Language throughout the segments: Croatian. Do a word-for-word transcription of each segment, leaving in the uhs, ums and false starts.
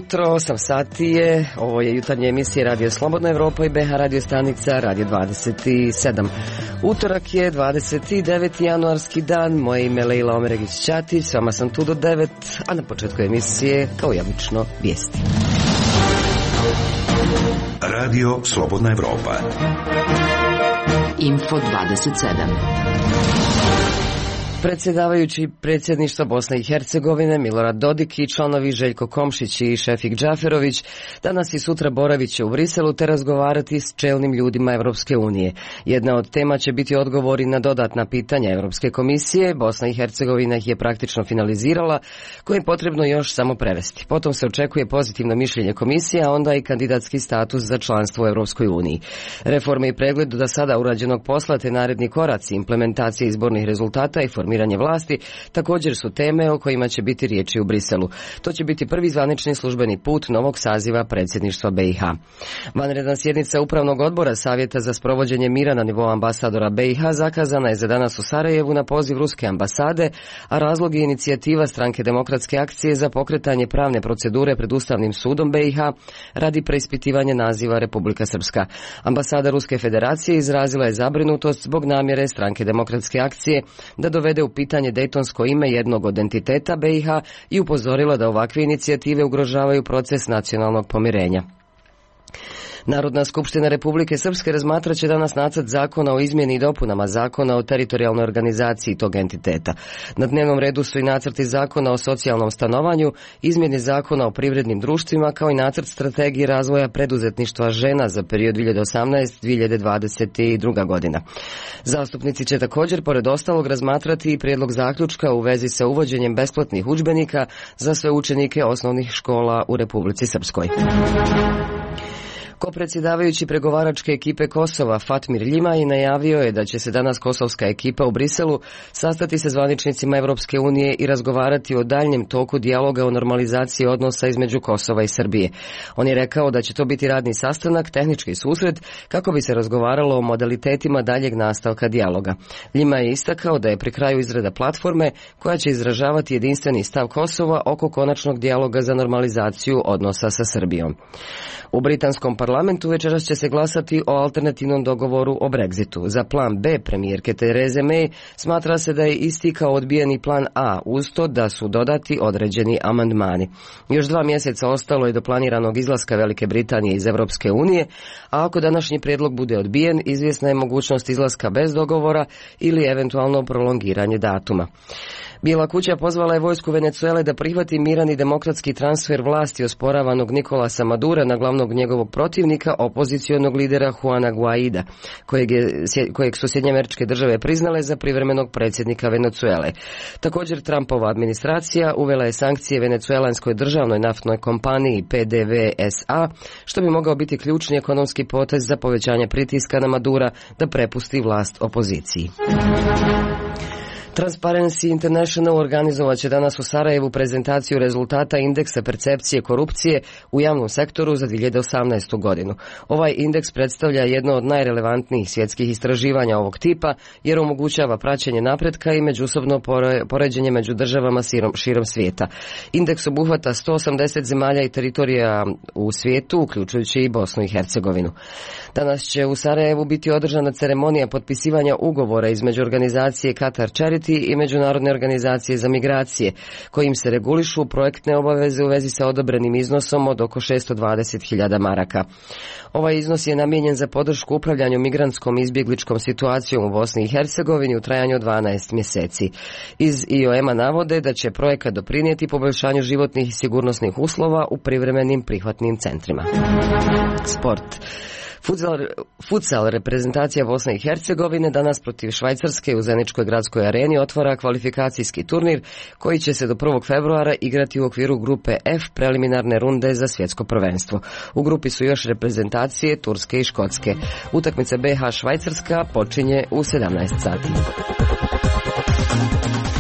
jutro, osam sati je, ovo je jutarnja emisija Radio Slobodna Evropa i B H radio stanica Radio dvadeset sedam. Utorak je dvadeset deveti januarski dan, moje ime je Lejla Omeregić-Ćatić, s vama sam tu do devet, a na početku emisije, kao i obično, vijesti. Radio Slobodna Evropa. Info dvadeset sedam. Predsjedavajući predsjedništva Bosne i Hercegovine Milorad Dodik i članovi Željko Komšić i Šefik Džaferović danas i sutra boravit će u Briselu te razgovarati s čelnim ljudima Evropske unije. Jedna od tema će biti odgovori na dodatna pitanja Europske komisije. Bosna i Hercegovina ih je praktično finalizirala, koje je potrebno još samo prevesti. Potom se očekuje pozitivno mišljenje komisije, a onda i kandidatski status za članstvo u Europskoj uniji. Reforme i pregled do sada urađenog posla te naredni koraci, implementacije izbornih rezultata i formiranje vlasti također su teme o kojima će biti riječi u Briselu. To će biti prvi zvanični službeni put novog saziva predsjedništva B i H. Vanredna sjednica Upravnog odbora Savjeta za sprovođenje mira na nivou ambasadora B i H zakazana je za danas u Sarajevu na poziv Ruske ambasade, a razlog je inicijativa Stranke demokratske akcije za pokretanje pravne procedure pred Ustavnim sudom B i H radi preispitivanja naziva Republika Srpska. Ambasada Ruske federacije izrazila je zabrinutost zbog namjere Stranke demokratske akcije da dovede u pitanje dejtonsko ime jednog od entiteta B i H i upozorila da ovakve inicijative ugrožavaju proces nacionalnog pomirenja. Narodna skupština Republike Srpske razmatrat će danas nacrt zakona o izmjeni i dopunama zakona o teritorijalnoj organizaciji tog entiteta. Na dnevnom redu su i nacrti zakona o socijalnom stanovanju, izmjeni zakona o privrednim društvima, kao i nacrt strategije razvoja preduzetništva žena za period dvije hiljade osamnaeste do dvije hiljade dvadeset druga godina. Zastupnici će također, pored ostalog, razmatrati i prijedlog zaključka u vezi sa uvođenjem besplatnih udžbenika za sve učenike osnovnih škola u Republici Srpskoj. Kopredsjedavajući pregovaračke ekipe Kosova Fatmir Ljimaj najavio je da će se danas kosovska ekipa u Briselu sastati sa zvaničnicima Evropske unije i razgovarati o daljnjem toku dijaloga o normalizaciji odnosa između Kosova i Srbije. On je rekao da će to biti radni sastanak, tehnički susret, kako bi se razgovaralo o modalitetima daljeg nastavka dijaloga. Ljimaj je istakao da je pri kraju izrada platforme koja će izražavati jedinstveni stav Kosova oko konačnog dijaloga za normalizaciju odnosa sa Srbijom. U britanskom parlamentu večeras će se glasati o alternativnom dogovoru o Brexitu. Za plan B premijerke Therese May smatra se da je isti kao odbijeni plan A, uz to da su dodati određeni amandmani. Još dva mjeseca ostalo je do planiranog izlaska Velike Britanije iz Evropske unije, a ako današnji prijedlog bude odbijen, izvjesna je mogućnost izlaska bez dogovora ili eventualno prolongiranje datuma. Bijela kuća pozvala je vojsku Venezuele da prihvati miran i demokratski transfer vlasti osporavanog Nikolasa Madura na glavnog njegovog protivnika, opozicionog lidera Juana Guaida, kojeg, je, kojeg su Sjedinjene Američke Države priznale za privremenog predsjednika Venezuele. Također Trumpova administracija uvela je sankcije venecuelanskoj državnoj naftnoj kompaniji P D V S A, što bi mogao biti ključni ekonomski potez za povećanje pritiska na Madura da prepusti vlast opoziciji. Transparency International organizovat će danas u Sarajevu prezentaciju rezultata indeksa percepcije korupcije u javnom sektoru za dvije hiljade osamnaestu godinu. Ovaj indeks predstavlja jedno od najrelevantnijih svjetskih istraživanja ovog tipa jer omogućava praćenje napretka i međusobno poređenje među državama širom svijeta. Indeks obuhvata sto osamdeset zemalja i teritorija u svijetu, uključujući i Bosnu i Hercegovinu. Danas će u Sarajevu biti održana ceremonija potpisivanja ugovora između organizacije Qatar Charity i Međunarodne organizacije za migracije, kojim se regulišu projektne obaveze u vezi sa odobrenim iznosom od oko šesto dvadeset hiljada maraka. Ovaj iznos je namijenjen za podršku upravljanju migrantskom i izbjegličkom situacijom u Bosni i Hercegovini u trajanju od dvanaest mjeseci. Iz I O M-a navode da će projekat doprinijeti poboljšanju životnih i sigurnosnih uslova u privremenim prihvatnim centrima. Sport. Futsal, futsal reprezentacija Bosne i Hercegovine danas protiv Švajcarske u Zeničkoj gradskoj areni otvara kvalifikacijski turnir koji će se do prvog februara igrati u okviru grupe F preliminarne runde za svjetsko prvenstvo. U grupi su još reprezentacije Turske i Škotske. Utakmica B H Švajcarska počinje u sedamnaest sati.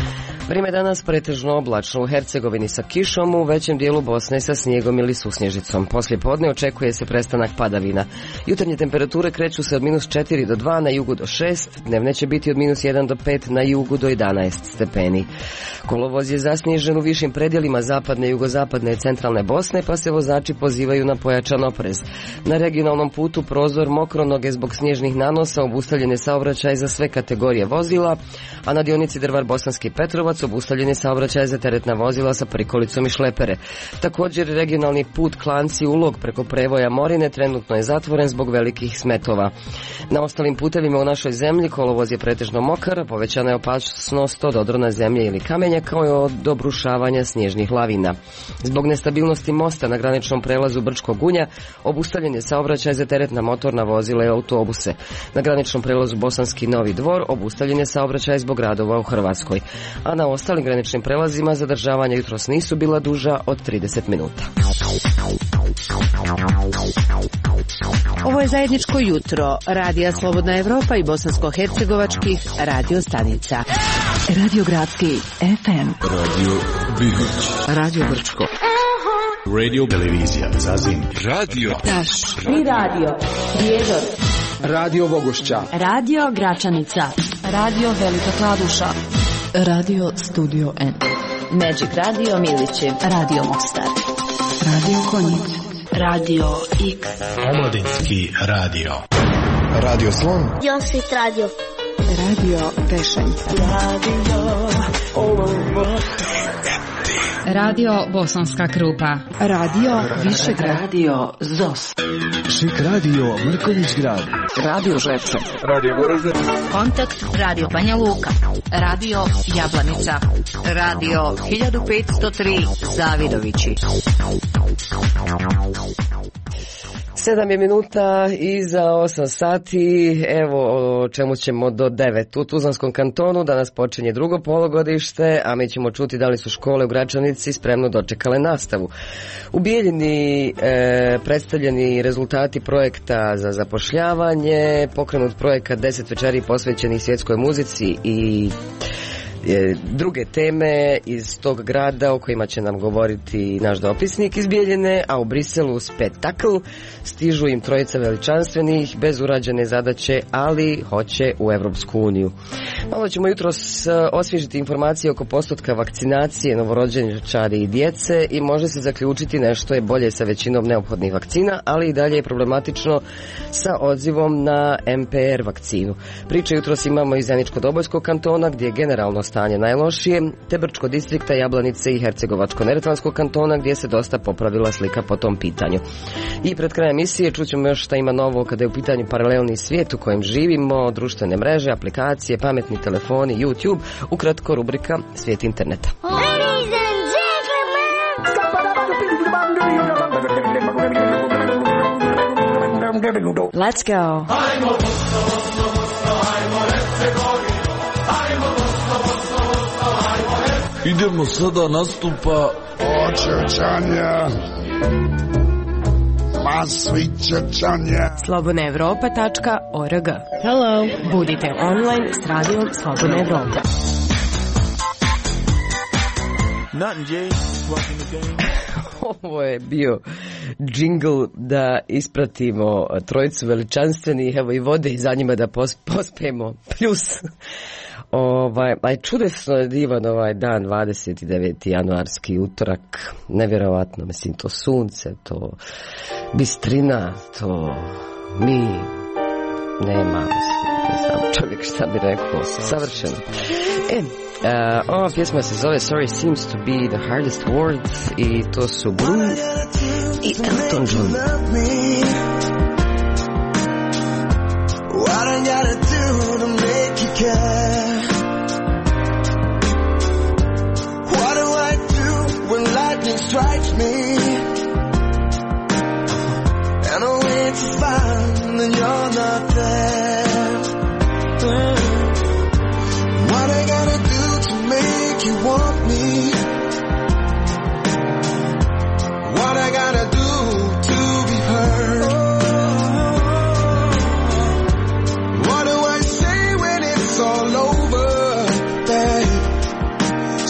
Vrijeme danas pretežno oblačno, u Hercegovini sa kišom, u većem dijelu Bosne sa snijegom ili susnježicom. Poslije podne očekuje se prestanak padavina. Jutarnje temperature kreću se od minus četiri do dva, na jugu do šest, dnevne će biti od minus jedan do pet, na jugu do jedanaest stepeni. Kolovoz je zasnježen u višim predjelima zapadne, jugozapadne i centralne Bosne, pa se vozači pozivaju na pojačan oprez. Na regionalnom putu Prozor Mokronoge zbog snježnih nanosa obustavljen je saobraćaj za sve kategorije vozila, a na dionici Drvar Bosanski Petrovac obustavljen je saobraćaj za teretna vozila sa prikolicom i šlepere. Također regionalni put Klanci Ulog preko prevoja Morine trenutno je zatvoren zbog velikih smetova. Na ostalim putevima u našoj zemlji kolovoz je pretežno mokar, povećana je opasnost od odrona zemlje ili kamenja kao i od obrušavanja snježnih lavina. Zbog nestabilnosti mosta na graničnom prelazu Brčkog Gunja obustavljen je saobraćaj za teretna motorna vozila i autobuse. Na graničnom prelazu Bosanski Novi Dvor obustavljen je saobraćaj zbog radova u Hrvatskoj. A na ostalim graničnim prelazima zadržavanja jutros nisu bila duža od trideset minuta. Ovo je zajedničko jutro Radija Slobodna Evropa i bosansko-hercegovačkih radio stanica. Radio Gradski F M, Radio Bihać, Radio Brčko, Radio Televizija Zazin, Radio Taš, Tri Radio, Prijedor, Radio Vogošća, Radio Gračanica, Radio Velika Kladuša, Radio Studio N, Magic Radio Milići, Radio Mostar, Radio Konjic, Radio X, Omladinski radio, Radio Slon, Josit Radio, Radio Tešanj, Radio Bosanska Krupa, Radio Višegrad, Radio Zos, Šik Radio Mrkonjić Grad, Radio Žepče, Radio Goražde, Kontakt Radio Banja Luka, Radio Jablanica, Radio hiljadu petsto tri Zavidovići. Sedam je minuta iza osam sati, evo o čemu ćemo do devet. U Tuzlanskom kantonu danas počinje drugo polugodište, a mi ćemo čuti da li su škole u Gračanici spremno dočekale nastavu. U Bijeljini e, predstavljeni rezultati projekta za zapošljavanje, pokrenut projekat deset večeri posvećenih svjetskoj muzici i druge teme iz tog grada o kojima će nam govoriti naš dopisnik iz Bijeljine, a u Briselu spektakl, stižu im trojica veličanstvenih bez urađene zadaće, ali hoće u Evropsku uniju. Malo ćemo jutros osvježiti informacije oko postotka vakcinacije novorođenčadi i djece i može se zaključiti nešto je bolje sa većinom neophodnih vakcina, ali i dalje je problematično sa odzivom na M P R vakcinu. Priče jutros imamo iz Zeničko-Dobojskog kantona gdje je generalno stanje najlošije, te Brčko distrikta, Jablanice i Hercegovačko-Neretvanskog kantona gdje se dosta popravila slika po tom pitanju. I pred krajem emisije čućemo još šta ima novo kada je u pitanju paralelni svijet u kojem živimo, društvene mreže, aplikacije, pametni telefoni, YouTube, ukratko rubrika Svijet interneta. Let's go. Idemo sada nastupa Očećanja Masvićećanja slobodna evropa tačka org. Hello, budite online s radijom Slobodna Evropa. Ovo je bio džingl da ispratimo trojicu veličanstvenih, evo i vode i za njima da pos, pospemo plus. Ovaj, aj čudesno je divan ovaj dan, dvadeset deveti januarski utorak, nevjerovatno, mislim, to sunce, to bistrina, to mi, nema, ne znam čovjek šta bi rekao, savršeno. E, uh, ova pjesma se zove Sorry Seems to be the Hardest Words i to su Blue i Elton John. What I gotta do to make you care? What do I do when lightning strikes me? And I wait to find that you're not there. What I gotta do to make you want me? What I gotta do to be heard? All over, babe.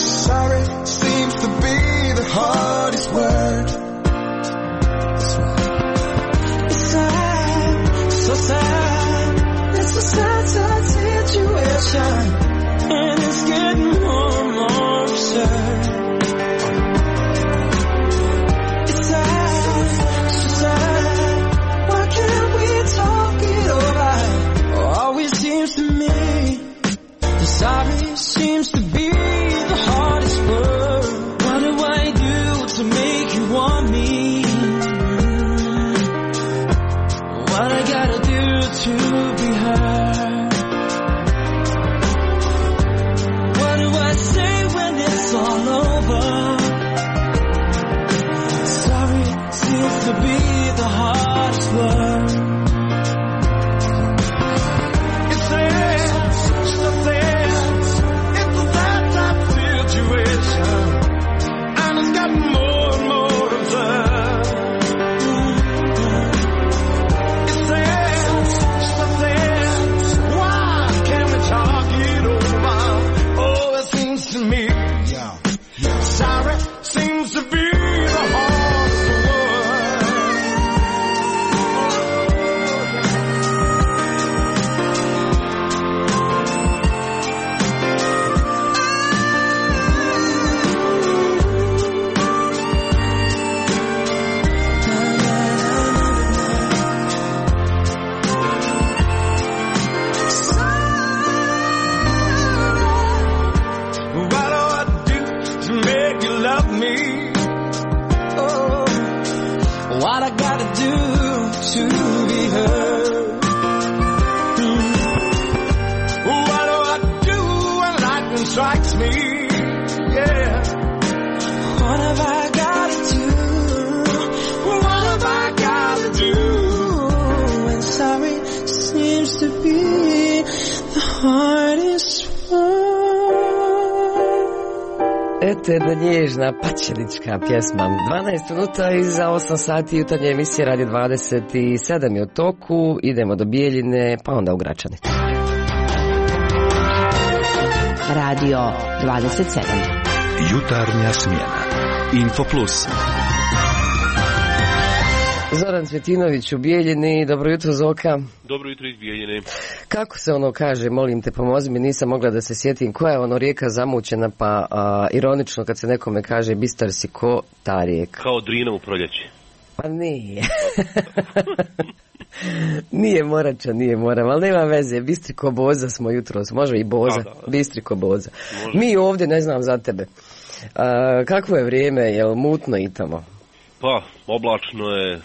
used to be the hardest one. Eto jedna nježna pačenička pjesma. dvanaest minuta iza osam sati jutarnje emisije Radio dvadeset sedam je u toku. Idemo do Bijeljine, pa onda u Gračani. Radio dvadeset sedam. Jutarnja smjena. Info Plus. Zoran Cvjetinović u Bijeljini. Dobro jutro, Zoka. Dobro jutro iz Bijeljine. Kako se ono kaže, molim te pomozi mi, nisam mogla da se sjetim koja je ono rijeka zamućena, pa a, ironično kad se nekome kaže bistar si ko ta rijeka. Kao Drina u proljeći. Pa nije. Nije Morača, nije Moram, ali nema veze, bistri ko Boza smo jutros, može i Boza, da, da, da. Bistri ko Boza. Može. Mi ovdje ne znam za tebe. A, kakvo je vrijeme, je li mutno i tamo? Pa, oblačno je,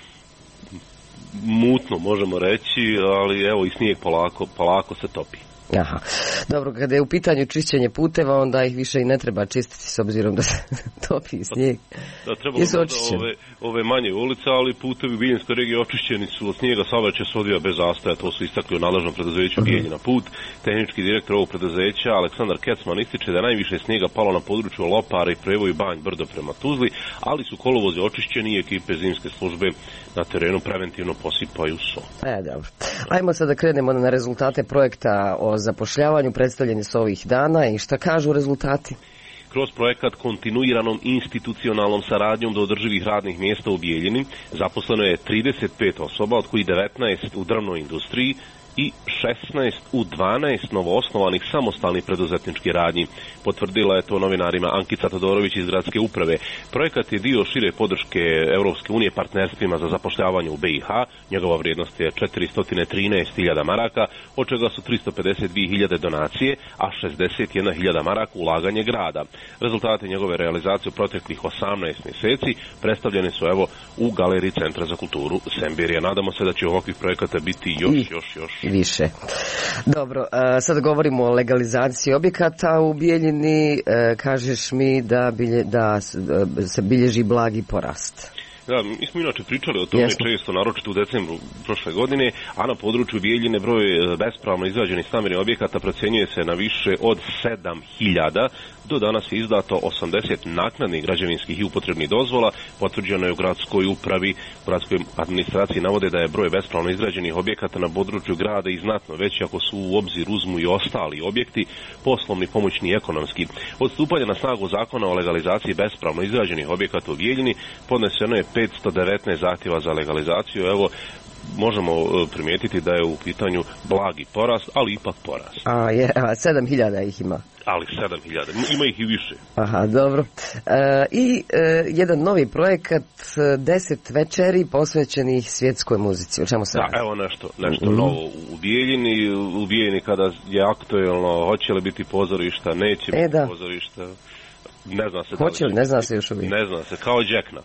mutno možemo reći, ali evo i snijeg polako, polako se topi. Aha. Dobro, kada je u pitanju čišćenje puteva, onda ih više i ne treba čistiti s obzirom da se topi snijeg. Da, trebalo da ove, ove manje ulice, ali putevi u Bijeljinskoj regiji očišćeni su od snijega, saobraćaj se odvija bez zastoja, to su istakli u nadležnom preduzeću Bijeljina Put. Tehnički direktor ovog preduzeća Aleksandar Kecman ističe da je najviše snijega palo na području Lopara i Prevoju Banj Brdo prema Tuzli, ali su kolovozi očišćeni i ekipe zimske službe na terenu preventivno posipaju so. E, dobro. Ajmo sad da krenemo na rezultate projekta o zapošljavanju, predstavljeni su ovih dana i šta kažu rezultati? Kroz projekat kontinuiranom institucionalnom saradnjom do održivih radnih mjesta u Bijeljini zaposleno je trideset pet osoba, od kojih devetnaest u drvnoj industriji i šesnaest u dvanaest novoosnovanih samostalnih preduzetničkih radnji. Potvrdila je to novinarima Ankica Todorović iz gradske uprave. Projekat je dio šire podrške Europske unije partnerstvima za zapošljavanje u B i H. Njegova vrijednost je četiristo trinaest hiljada maraka, od čega su tristo pedeset dvije hiljade donacije, a šezdeset jedna hiljada maraka ulaganje grada. Rezultate njegove realizacije u proteklih osamnaest mjeseci predstavljeni su evo u galeriji Centra za kulturu Sembirija. Nadamo se da će ovakvih projekata biti još, još, još više. Dobro, sad govorimo o legalizaciji objekata u Bijeljini. Kažeš mi da, bilje, da se bilježi blagi porast. Da, mi smo inače pričali o tome Jesmo. često, naročito u decembru prošle godine, a na području Bijeljine broj bespravno izgrađenih stambenih objekata procjenjuje se na više od sedam hiljada. Do danas je izdato osamdeset naknadnih građevinskih i upotrebnih dozvola, potvrđeno je u gradskoj upravi, u gradskoj administraciji navode da je broj bespravno izgrađenih objekata na području grada i znatno veći ako su u obzir uzmu i ostali objekti, poslovni, pomoćni i ekonomski. Od stupanja na snagu zakona o legalizaciji bespravno izgrađenih objekata u Bijeljini podneseno je petsto devetnaest zahtjeva za legalizaciju. Evo, možemo primijetiti da je u pitanju blagi porast, ali ipak porast. A, je, a sedam hiljada ih ima. Ali sedam hiljada, ima ih i više. Aha, dobro. E, I e, jedan novi projekat, deset večeri posvećenih svjetskoj muzici. O čemu se radi? Da, evo nešto, nešto mm-hmm. novo u Bijeljini. U Bijeljini kada je aktuelno, hoće li biti pozorišta, neće e, biti da. pozorišta. Ne zna se. Hoće li, ne zna se još uvijek. Ne zna se, kao Đekna.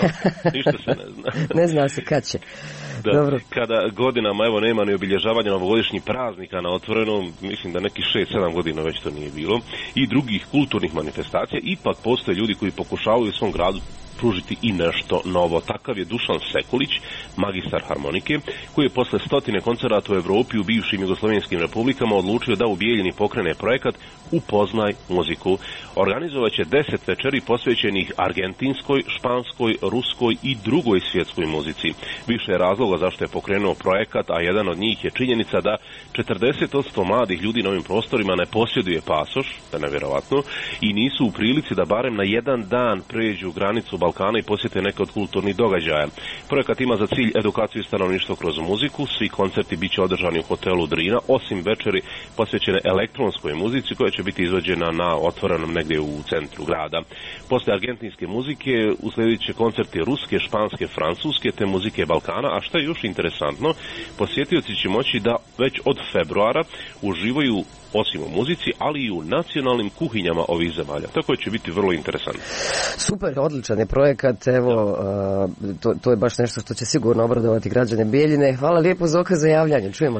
Ništa se ne zna. Ne zna se kad će. Da, dobro. Kada godinama evo nema ni obilježavanja novogodišnjih praznika na otvorenom, mislim da nekih šest sedam godina već to nije bilo, i drugih kulturnih manifestacija, ipak postoje ljudi koji pokušavaju u svom gradu pružiti i nešto novo. Takav je Dušan Sekulić, magistar harmonike, koji je posle stotine koncerata u Evropi u bivšim jugoslovenskim republikama odlučio da u Bijeljini pokrene projekat Upoznaj muziku. Organizovat će deset večeri posvećenih argentinskoj, španskoj, ruskoj i drugoj svjetskoj muzici. Više je razloga zašto je pokrenuo projekat, a jedan od njih je činjenica da četrdeset posto mladih ljudi na ovim prostorima ne posjeduje pasoš, da je nevjerovatno, i nisu u prilici da barem na jedan dan pređu granicu Balkana i posjete neke od kulturnih događaja. Projekat ima za cilj edukaciju stanovništva kroz muziku. Svi koncerti bit će održani u hotelu Drina, osim večeri posvećene elektronskoj muzici koja će biti izvođena na otvorenom negdje u centru grada. Posle argentinske muzike uslijedit će koncerti ruske, španske, francuske te muzike Balkana, a što je još interesantno, posjetioci će moći da već od februara uživaju osim u muzici, ali i u nacionalnim kuhinjama ovih zemalja. Tako će biti vrlo interesantno. Super, odličan je projekat, evo, to, to je baš nešto što će sigurno obradovati građane Bijeljine. Hvala lijepo, Zoka, za javljanje, čujemo se.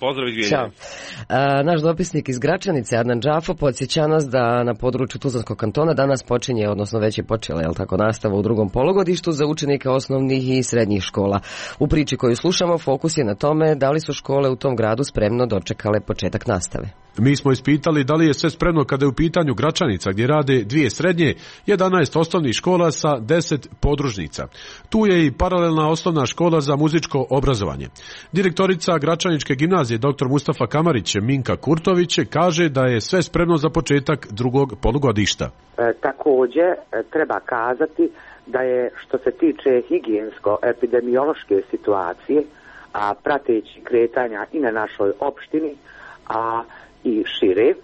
Pozdrav iz Ćao. A, naš dopisnik iz Gračanice, Adnan Džafo, podsjeća nas da na području Tuzlanskog kantona danas počinje, odnosno već je počela, jel tako, nastava u drugom polugodištu za učenike osnovnih i srednjih škola. U priči koju slušamo, fokus je na tome da li su škole u tom gradu spremno dočekale početak nastave. Mi smo ispitali da li je sve spremno kada je u pitanju Gračanica, gdje rade dvije srednje, jedanaest osnovnih škola sa deset podružnica. Tu je i paralelna osnovna škola za muzičko obrazovanje. Direktorica Gračaničke gimnazije dr. Mustafa Kamarić Minka Kurtović kaže da je sve spremno za početak drugog polugodišta. E, također e, treba kazati da je što se tiče higijensko-epidemiološke situacije, a prateći kretanja i na našoj opštini, a i šire,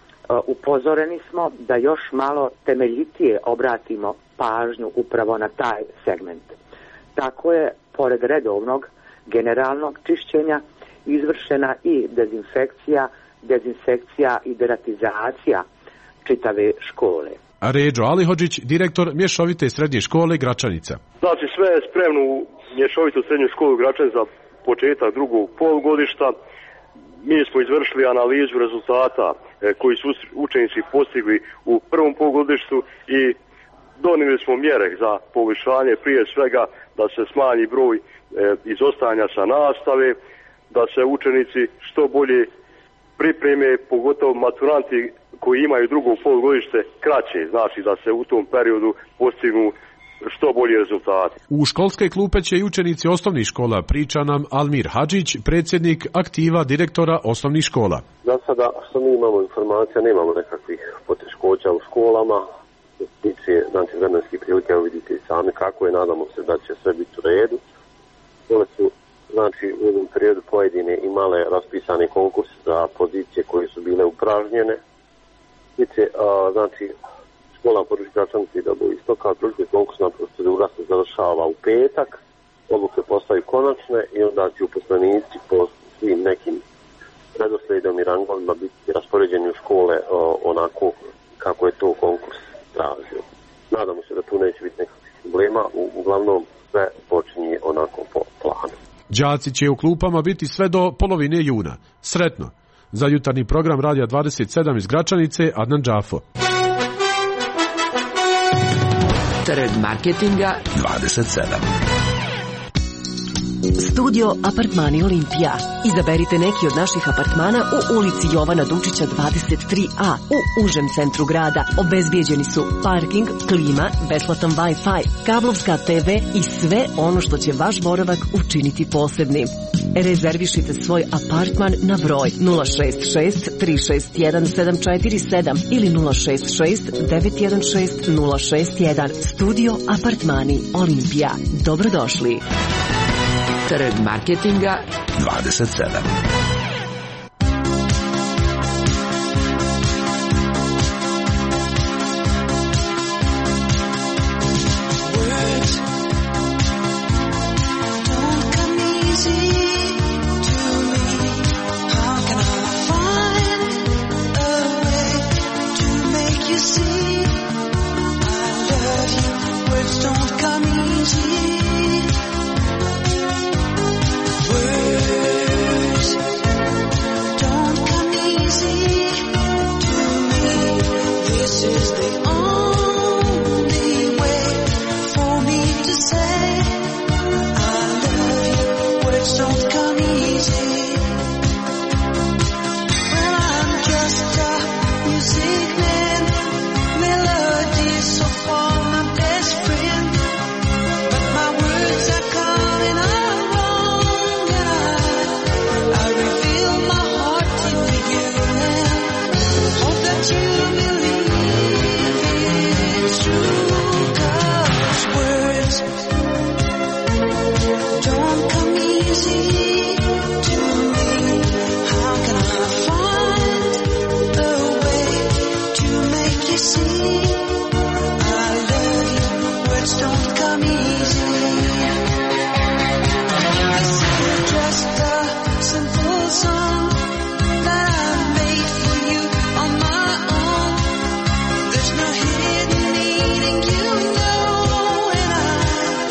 upozoreni smo da još malo temeljitije obratimo pažnju upravo na taj segment. Tako je, pored redovnog generalnog čišćenja, izvršena i dezinfekcija, dezinsekcija i deratizacija čitave škole. A Ređo Alihodžić, direktor mješovite srednje škole Gračanica. Znači sve je spremno u mješovitu srednju školu Gračanica za početak drugog polugodišta. Mi smo izvršili analizu rezultata e, koji su učenici postigli u prvom polugodištu i donijeli smo mjere za poboljšanje, prije svega da se smanji broj e, izostajanja sa nastave, da se učenici što bolje pripreme, pogotovo maturanti koji imaju drugo polugodište kraće, znači da se u tom periodu postignu što bolji rezultati. U školske klupe će i učenici osnovnih škola, priča nam Almir Hadžić, predsjednik aktiva direktora osnovnih škola. Za sada što mi imamo informacija, nemamo nekakvih poteškoća u školama. Što se tiče znači, vremenskih prilika, vidite sami kako je, nadamo se da će sve biti u redu. Škole su znači, u jednom periodu pojedine imale raspisane konkurs za pozicije koje su bile upražnjene. Tiče, a, znači, škola područja Gračanice i Doboistoka, druga konkursna procedura se završava u petak, odluke postaju konačne i onda će uposlenici po svim nekim redoslijedom i rangovima biti raspoređeni u škole o, onako kako je to konkurs tražio. Nadamo se da tu neće biti nekakvih problema, u, uglavnom sve počinje onako po planu. Đaci će u klupama biti sve do polovine juna. Sretno! Za jutarnji program Radija dvadeset sedam iz Gračanice, Adnan Džafo. Trg marketinga dvadeset sedam. Studio Apartmani Olimpija. Izaberite neki od naših apartmana u ulici Jovana Dučića dvadeset tri a u užem centru grada. Obezbijeđeni su parking, klima, besplatan Wi-Fi, kablovska te ve i sve ono što će vaš boravak učiniti posebnim. Rezervišite svoj apartman na broj nula šest šest tri šest jedan sedam četiri sedam ili nula šest šest devet jedan šest nula šest jedan. Studio Apartmani Olimpija. Dobrodošli. Trg marketinga dvadeset sedam.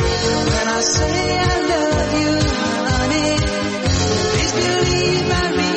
Say I love you, honey. Please believe my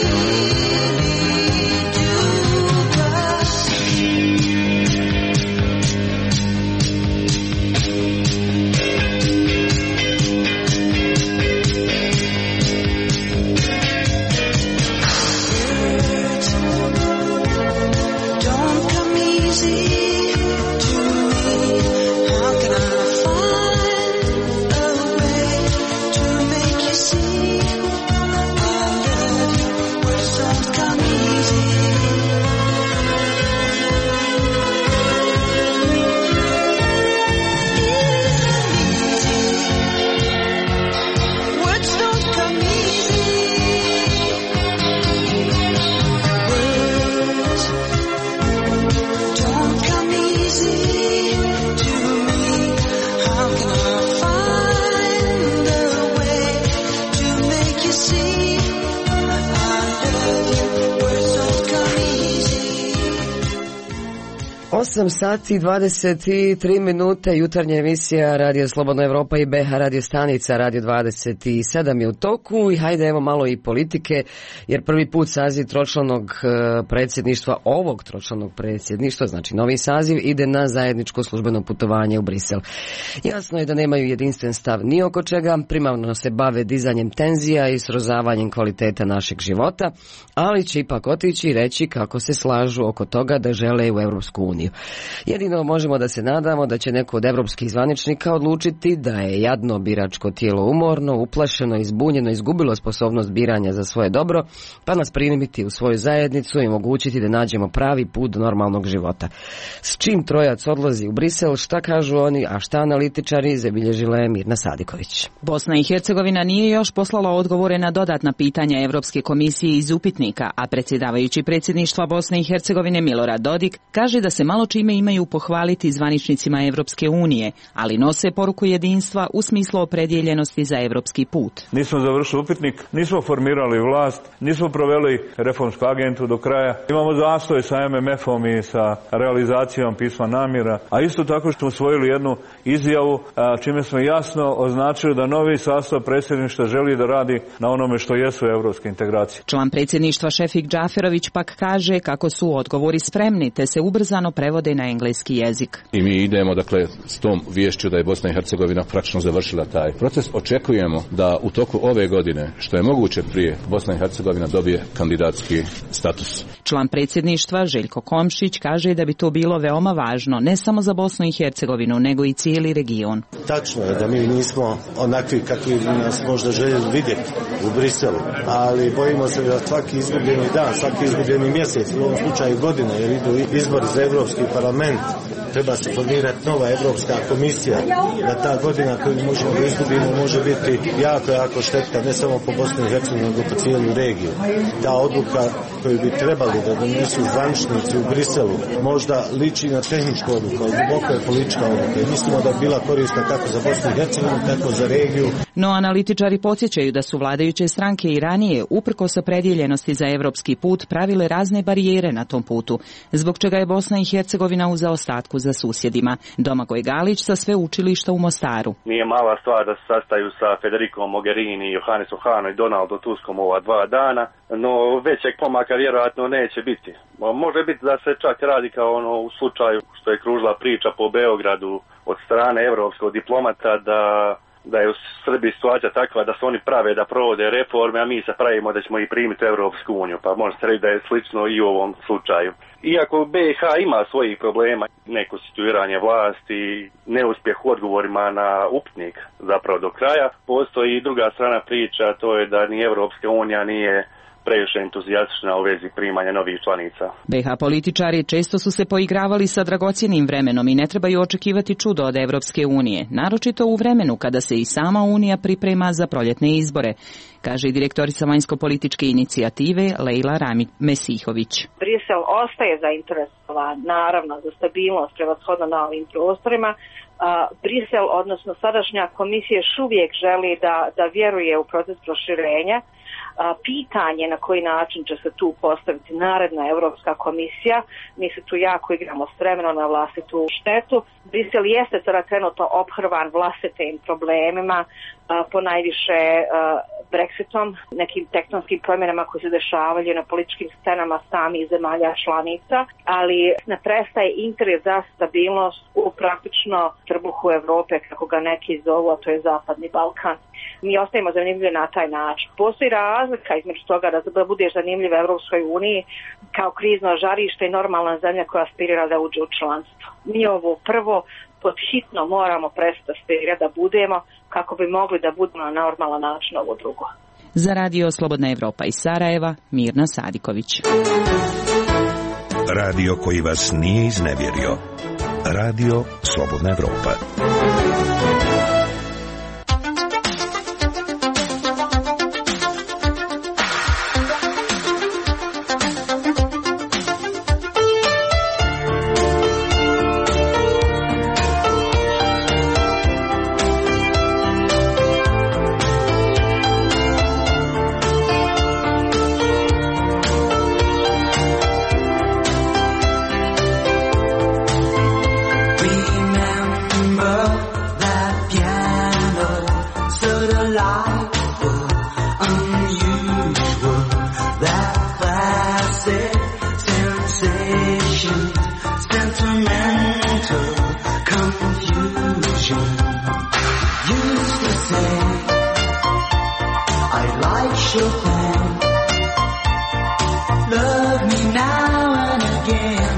osam sati i dvadeset tri minute, jutarnja emisija Radio Slobodna Evropa i B H radio stanica Radio dvadeset sedam je u toku i hajde evo malo i politike, jer prvi put saziv tročlanog predsjedništva, ovog tročlanog predsjedništva, znači novi saziv, ide na zajedničko službeno putovanje u Brisel. Jasno je da nemaju jedinstven stav ni oko čega, primarno se bave dizanjem tenzija i srozavanjem kvaliteta našeg života, ali će ipak otići i reći kako se slažu oko toga da žele u Europsku uniju. Jedino možemo da se nadamo da će neko od evropskih zvaničnika odlučiti da je jadno biračko tijelo umorno, uplašeno, izbunjeno, izgubilo sposobnost biranja za svoje dobro, pa nas primiti u svoju zajednicu i omogućiti da nađemo pravi put do normalnog života. S čim trojac odlazi u Brisel, šta kažu oni, a šta analitičari, zabilježila je Mirna Sadiković. Bosna i Hercegovina nije još poslala odgovore na dodatna pitanja Evropske komisije iz upitnika, a predsjedavajući predsjedništva Bosne i Hercegovine Milorad Dodik kaže da se malo čime imaju pohvaliti zvaničnicima Evropske unije, ali nose poruku jedinstva u smislu opredjeljenosti za evropski put. Nismo završili upitnik, nismo formirali vlast, nismo proveli reformsku agentu do kraja. Imamo zastoj sa M M F-om i sa realizacijom pisma namjera, a isto tako što smo usvojili jednu izjavu čime smo jasno označili da novi sastav predsjedništva želi da radi na onome što jesu evropske integracije. Član predsjedništva Šefik Džaferović pak kaže kako su odgovori spremni te se ubrzano prevode na engleski jezik. I mi idemo dakle s tom viješću da je Bosna i Hercegovina praktično završila taj proces. Očekujemo da u toku ove godine, što je moguće prije, Bosna i Hercegovina dobije kandidatski status. Član predsjedništva Željko Komšić kaže da bi to bilo veoma važno ne samo za Bosnu i Hercegovinu, nego i cijeli region. Tačno je da mi nismo onakvi kakvi nas možda željeli vidjeti u Briselu, ali bojimo se da svaki izgubljeni dan, svaki izgubljeni mjesec, u ovom slučaju godina, jer idu izbori za Europski parlament, treba se formirati nova Europska komisija, da ta godina koju možemo da izgubimo može biti jako, jako štetna, ne samo po Bosni i Hercegovini, nego po cijelu regiju. Ta odluka koju bi trebali da donesu zvaničnici u Briselu možda liči na tehničku odluku, ali duboko je politička odluka i mislimo da je bila korisna kako za Bosnu i Hercegovinu, tako za regiju. No analitičari podsjećaju da su vladajuće stranke i ranije, uprkos opredjeljenosti za evropski put, pravile razne barijere na tom putu, zbog čega je Bosna i Hercegovina u zaostatku za susjedima. Domagoj Galić sa sveučilišta u Mostaru. Nije mala stvar da se sastaju sa Federikom Mogherini, Johannesom Hahnom i Donaldom Tuskom ova dva dana, no većeg pomaka vjerojatno neće biti. Može biti da se čak radi kao ono u slučaju što je kružila priča po Beogradu od strane evropskog diplomata da da je u Srbiji situacija takva da se oni prave da provode reforme, a mi se pravimo da ćemo i primiti u Europsku uniju, pa može se reći da je slično i u ovom slučaju. Iako B iH ima svojih problema, neko situiranje vlasti, neuspjeh u odgovorima na upitnik zapravo do kraja, postoji i druga strana priča, to je da ni Europska unija nije previše entuzijastična u vezi primanja novih članica. B iH političari često su se poigravali sa dragocjenim vremenom i ne trebaju očekivati čudo od Evropske unije, naročito u vremenu kada se i sama Unija priprema za proljetne izbore, kaže i direktorica vanjsko-političke inicijative Lejla Rami-Mesihović. Brisel ostaje zainteresovan, naravno, za stabilnost prevashodno na ovim prostorima. Brisel, odnosno sadašnja komisija, još uvijek želi da, da vjeruje u proces proširenja. Pitanje na koji način će se tu postaviti naredna Europska komisija, mi se tu jako igramo s vremenom na vlastitu štetu. Brisel jeste sada trenutno ophrvan vlastitim problemima, po najviše Brexitom, nekim tektonskim promjenama koji se dešavaju na političkim scenama samih zemalja članica, ali ne prestaje interes za stabilnost u praktično trbuhu Europe, kako ga neki zovu, a to je Zapadni Balkan. Mi ostajemo zanimljivi na taj način. Postoji razlika između toga da budeš zanimljiv u Europskoj uniji kao krizno žarište i normalna zemlja koja aspirira da uđe u članstvo. Mi ovo prvo pod hitno moramo prestati aspirirati da budemo kako bi mogli da budemo na normalan način ovo drugo. Za Radio Slobodna Evropa iz Sarajeva, Mirna Sadiković. Radio koji vas nije iznevjerio. Radio Slobodna Evropa. Chopin. Love me now and again.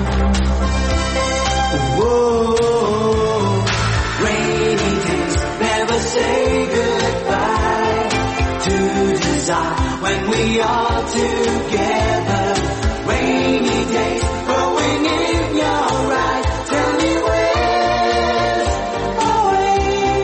Whoa, rainy days never say goodbye to desire when we are together. Rainy days growing in your eyes. Tell me where's away.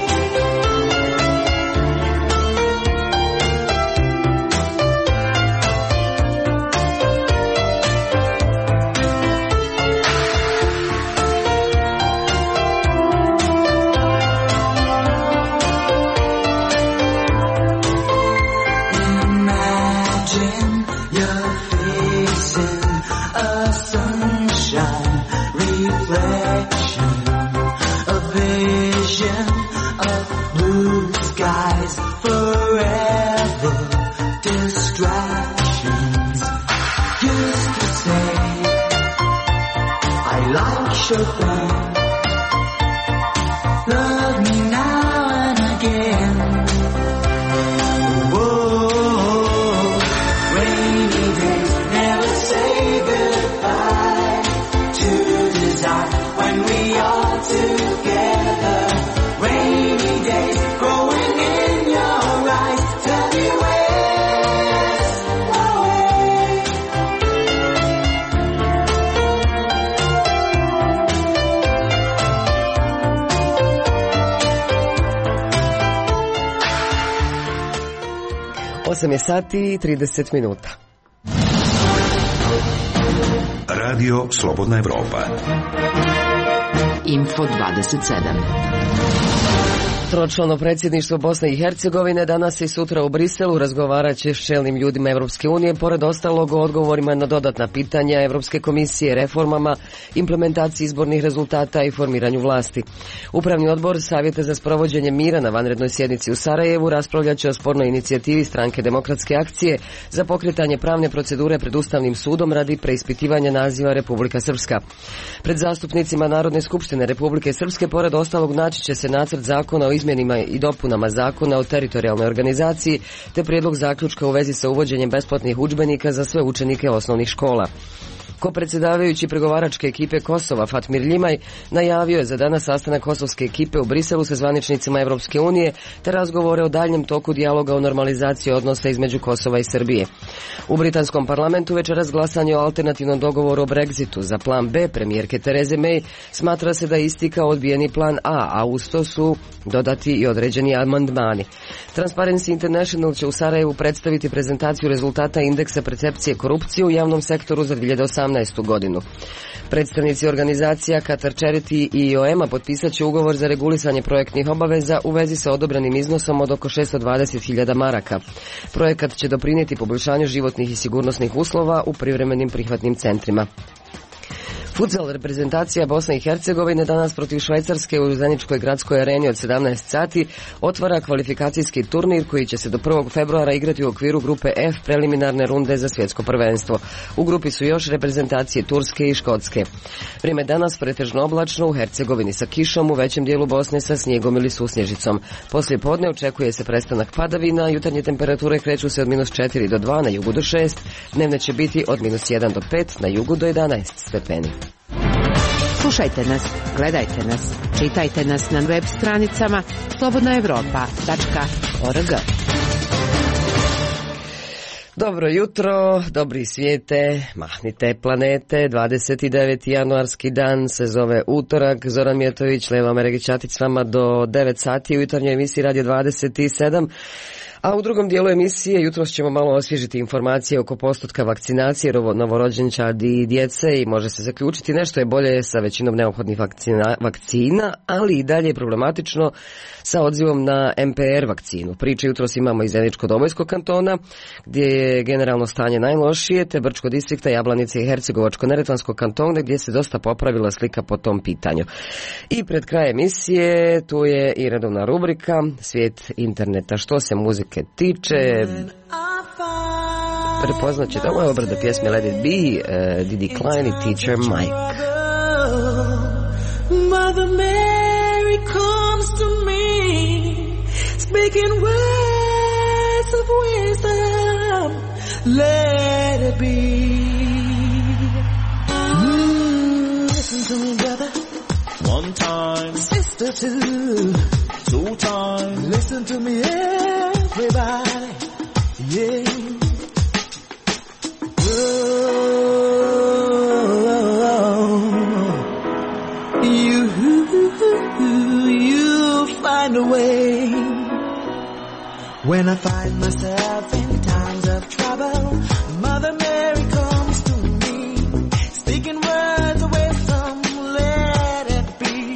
Imagine you're facing a sunshine reflection, a vision of blue skies, forever distractions. Used to say I like Chopin. Love me now and again. Whoa, rainy days never say goodbye to desire when we are together. Rainy days growing in your eyes. Tell me where's away. osam je sati i trideset minuta. Radio Slobodna Evropa. Info dvadeset sedam. Tročlano predsjedništvo Bosne i Hercegovine danas i sutra u Briselu razgovarat će s čelnim ljudima Evropske unije, pored ostalog o odgovorima na dodatna pitanja Evropske komisije, reformama, implementaciji izbornih rezultata i formiranju vlasti. Upravni odbor Savjeta za sprovođenje mira na vanrednoj sjednici u Sarajevu raspravljat će o spornoj inicijativi Stranke demokratske akcije za pokretanje pravne procedure pred Ustavnim sudom radi preispitivanja naziva Republika Srpska. Pred zastupnicima Narodne skupštine Republike Srpske, pored ostalog, naći će se nacrt zakona o izmjenima i dopunama zakona o teritorijalnoj organizaciji te prijedlog zaključka u vezi sa uvođenjem besplatnih udžbenika za sve učenike osnovnih škola. Ko-predsjedavajući pregovaračke ekipe Kosova Fatmir Ljimaj najavio je za danas sastanak kosovske ekipe u Briselu sa zvaničnicima Evropske unije te razgovore o daljnjem toku dijaloga o normalizaciji odnosa između Kosova i Srbije. U britanskom parlamentu večeras glasanje o alternativnom dogovoru o Brexitu. Za plan B premijerke Tereze May smatra se da je isti kao odbijeni plan A, a uz to su dodati i određeni amandmani. Transparency International će u Sarajevu predstaviti prezentaciju rezultata indeksa percepcije korupcije u javnom sektoru za dvije hiljade osamnaestu. godinu. Predstavnici organizacija Qatar Charity i I O M-a potpisat će ugovor za regulisanje projektnih obaveza u vezi sa odobrenim iznosom od oko šesto dvadeset hiljada maraka. Projekat će doprinijeti poboljšanju životnih i sigurnosnih uslova u privremenim prihvatnim centrima. Futsal reprezentacija Bosne i Hercegovine danas protiv Švajcarske u Zeničkoj gradskoj areni od sedamnaest sati otvara kvalifikacijski turnir koji će se do prvog februara igrati u okviru grupe F preliminarne runde za svjetsko prvenstvo. U grupi su još reprezentacije Turske i Škotske. Vrijeme danas pretežno oblačno, u Hercegovini sa kišom, u većem dijelu Bosne sa snijegom ili susnježicom. Poslije podne očekuje se prestanak padavina, jutarnje temperature kreću se od minus četiri do dva, na jugu do šest, dnevne će biti od minus jedan do pet, na jugu do jedanaest stepeni. Slušajte nas, gledajte nas, čitajte nas na web stranicama slobodna evropa tačka org. Dobro jutro, dobri svijete, mahnite planete, dvadeset deveti januarski dan se zove utorak. Zoran Mijatović, Lejla Meregić-Atić s vama do devet sati u jutarnjoj emisiji Radio dvadeset sedam. A u drugom dijelu emisije jutros ćemo malo osvježiti informacije oko postotka vakcinacije novorođenčadi i djece i može se zaključiti nešto je bolje sa većinom neophodnih vakcina, vakcina, ali i dalje je problematično sa odzivom na M P R vakcinu. Priče jutros imamo iz Zeničko-Dobojskog kantona, gdje je generalno stanje najlošije, te Brčko distrikta, Jablanice i Hercegovačko-Neretvanskog kantona, gdje se dosta popravila slika po tom pitanju. I pred kraj emisije tu je i redovna rubrika Svijet interneta. Što se muzike tiče, prepoznat ćete, ovo je obrada pjesme Let It Be, uh, Didi Klein i Teacher Mike. Mother Mary comes to me, speaking words of wisdom. let it be. Mm, listen to me, brother. One time, sister too. Two times, listen to me, everybody. Yeah. You, you find a way. When I find myself in times of trouble, Mother Mary comes to me, speaking words of wisdom, let it be.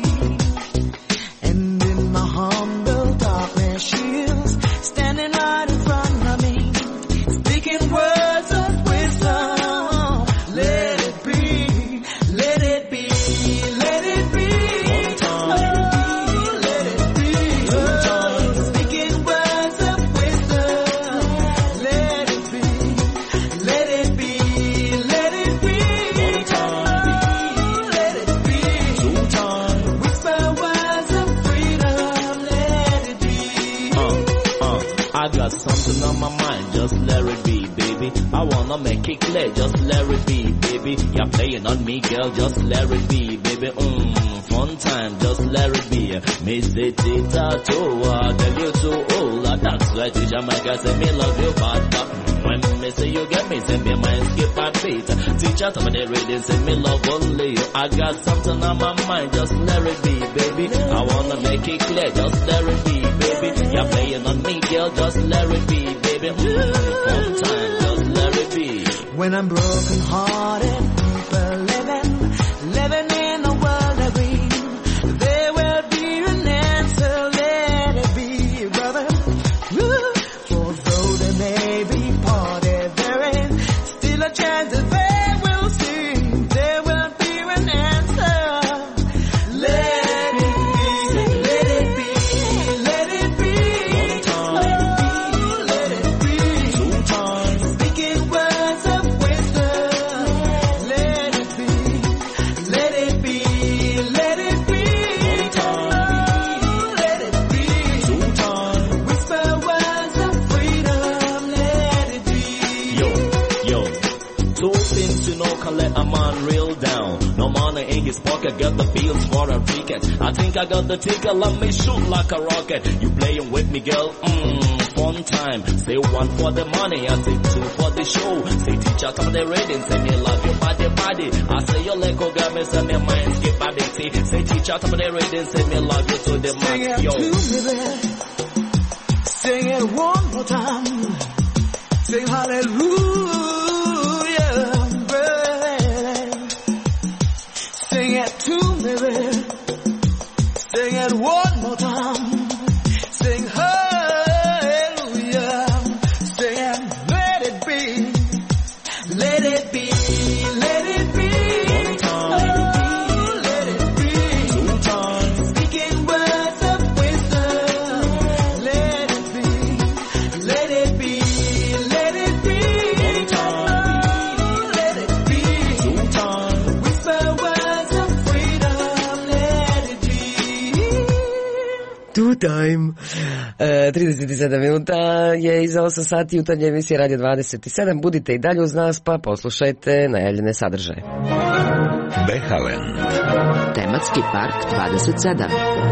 And in my humble darkness, she is standing right in front of me, speaking words of wisdom, let it be, let it be, let it be. one time, oh, let it be. Two times, speaking words of wisdom, let it be, let it be, let it be. one time, oh, let it be. two times. Whisper words of freedom, let it be. Uh, uh, I got something on my mind, just let it be, baby. I wanna make it clear, just let it be, baby. You're playing on me, girl, just let it be, baby. Mmm, fun time, just let it be. Me say tita too, uh, tell you too old. Uh, that's why to Jamaica say me love you, but uh, when me say you get me, say me mind skip a beat. Teacher tell me the reading, say me love only you. I got something on my mind, just let it be, baby. I wanna make it clear, just let it be, baby. You're playing on me, girl, just let it be, baby. Mm, fun time, just let it be. When I'm broken hearted, people living, living in a world of green, there will be an answer, let it be, brother. Woo. For though there may be party, there is still a chance that they will sing, there will be an answer. Let it be, let it be, let it be. One time, oh, let it be. two times, Speaking words of wisdom, let it be, let it be, let it be. one time, Oh, let it be. two times. Whisper words of freedom, let it be. Yo, yo, two things you know can let a man reel down. No money in his pocket, got the bills for a ticket. I think I got the ticket, let me shoot like a rocket. You playing with me, girl? Mmm, fun time. Say one for the money, I say two for the show. Say teacher, come the reading, say me love your body, body. I say your leg go girl, me say me mind skip a bit. Say teacher, come the reading, say me love you to the Sing max, it yo. to me, baby. Sing it one more time. Sing hallelujah, baby. Sing it to me, baby. Sing it one more time. Sing hallelujah. Sing it, let it be. Let it be, let it be. One time, Oh, let it be. two times, Speaking words of wisdom, let it be, let it be, let it be. one time, Oh, let it be. two times. Whisper words of freedom, let it be. Two time. E, trideset sedam minuta je iza osam sati jutarnje emisije Radio dvadeset sedam. Budite i dalje uz nas pa poslušajte najavljene sadržaje. Behalen. Tematski park dvadeset sedam.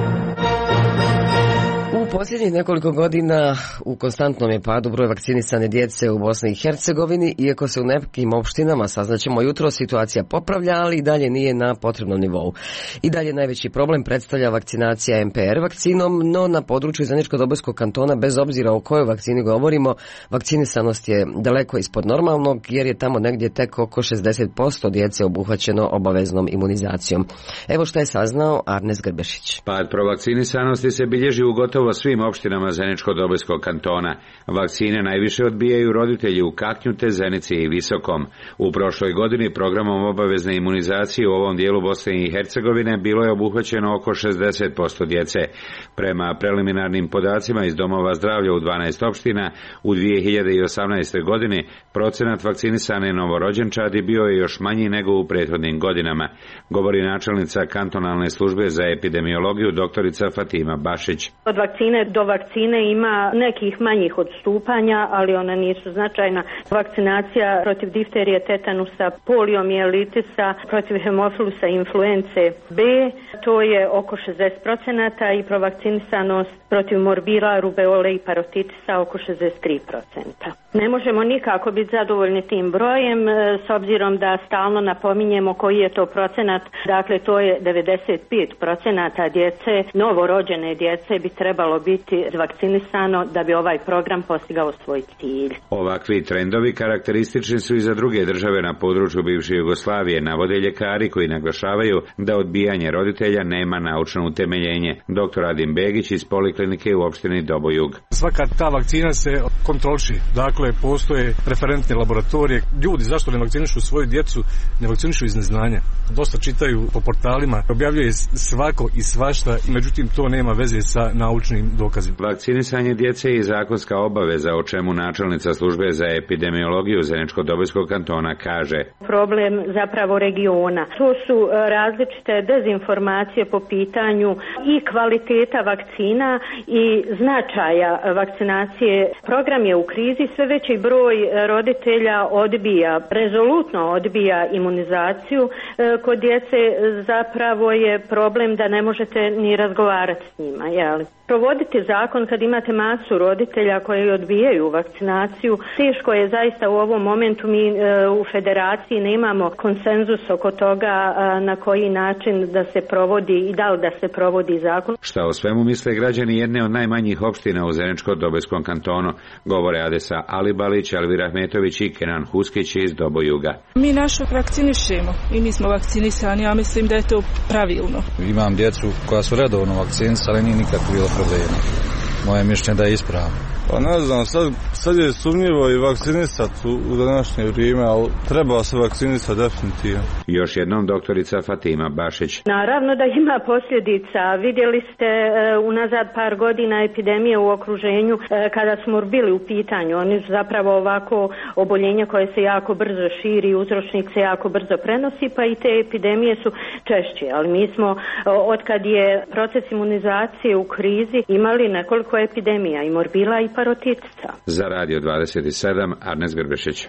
U posljednjih nekoliko godina u konstantnom je padu broj vakcinisane djece u Bosni i Hercegovini, iako se u nekim opštinama, saznaćemo jutro, situacija popravlja, ali i dalje nije na potrebnom nivou. I dalje najveći problem predstavlja vakcinacija M P R vakcinom, no na području Zeničko-Dobojskog kantona, bez obzira o kojoj vakcini govorimo, vakcinisanost je daleko ispod normalnog, jer je tamo negdje tek oko šezdeset posto djece obuhvaćeno obaveznom imunizacijom. Evo što je saznao Arnes Grbešić. Pad provakcinisanosti se bilježi u gotovo svim opštinama Zeničko-Dobojskog kantona. Vakcine najviše odbijaju roditelji u Kaknju te Zenici i Visokom. U prošloj godini programom obavezne imunizacije u ovom dijelu Bosne i Hercegovine bilo je obuhvaćeno oko šezdeset posto djece. Prema preliminarnim podacima iz domova zdravlja u dvanaest opština, u dvije hiljade osamnaestoj godini procenat vakcinisane novorođenčadi bio je još manji nego u prethodnim godinama, govori načelnica kantonalne službe za epidemiologiju doktorica Fatima Bašić. Od vakcine vakcine. Do vakcine ima nekih manjih odstupanja, ali ona nisu značajna. Vakcinacija protiv difterije, tetanusa, poliomijalitisa, protiv hemofilusa i influence B, to je oko šezdeset procenata i provakcinisanost protiv morbila, rubeole i parotitisa oko šezdeset tri procenta. Ne možemo nikako biti zadovoljni tim brojem, s obzirom da stalno napominjemo koji je to procenat. Dakle, to je devedeset pet procenata djece, novorođene djece bi trebalo biti vakcinisano da bi ovaj program postigao svoj cilj. Ovakvi trendovi karakteristični su i za druge države na području bivše Jugoslavije, navode ljekari koji naglašavaju da odbijanje roditelja nema naučno utemeljenje. Doktor Adim Begić iz Poliklinike u opštini Dobojug. Svaka ta vakcina se kontroliši. Dakle, postoje referentne laboratorije. Ljudi zašto ne vakcinišu svoju djecu, ne vakcinišu iz neznanja. Dosta čitaju po portalima, objavljuje svako i svašta, međutim to nema veze sa naučnim dokazima. Vakcinisanje djece je zakonska obaveza, o čemu načelnica službe za epidemiologiju Zeničko-Dobojskog kantona kaže. Problem zapravo regiona. To su različite dezinformacije po pitanju i kvaliteta vakcina i značaja vakcinacije. Program je u krizi, sve veći broj roditelja odbija, rezolutno odbija imunizaciju. Kod djece zapravo je problem da ne možete ni razgovarati s njima, jel? Provoditi zakon kad imate masu roditelja koji odbijaju vakcinaciju, teško je zaista u ovom momentu. Mi e, u federaciji nemamo konsenzus oko toga a, na koji način da se provodi i da li da se provodi zakon. Šta o svemu misle građani jedne od najmanjih opština u Zeničko-Dobojskom kantonu, govore Adesa Alibalić, Alvira Ahmetović i Kenan Huskić iz Dobojuga. Mi našu vakcinišemo i mi smo vakcinisani, ja mislim da je to pravilno. Imam djecu koja su redovno vakcinisali, nije nikak bilo problema. Moje mišljenje da je ispravno. Pa ne znam, sad, sad je sumnjivo i vakcinisati u, u današnje vrijeme, ali treba se vakcinisati definitivno. Još jednom doktorica Fatima Bašić. Naravno da ima posljedica. Vidjeli ste e, unazad par godina epidemije u okruženju e, kada smo bili u pitanju. Oni su zapravo ovako oboljenja koje se jako brzo širi, uzročnik se jako brzo prenosi, pa i te epidemije su češće. Ali mi smo, otkad je proces imunizacije u krizi, imali nekoliko epidemija i morbila i parotitisa. Za Radio dvadeset sedam, Arnes Grbešić.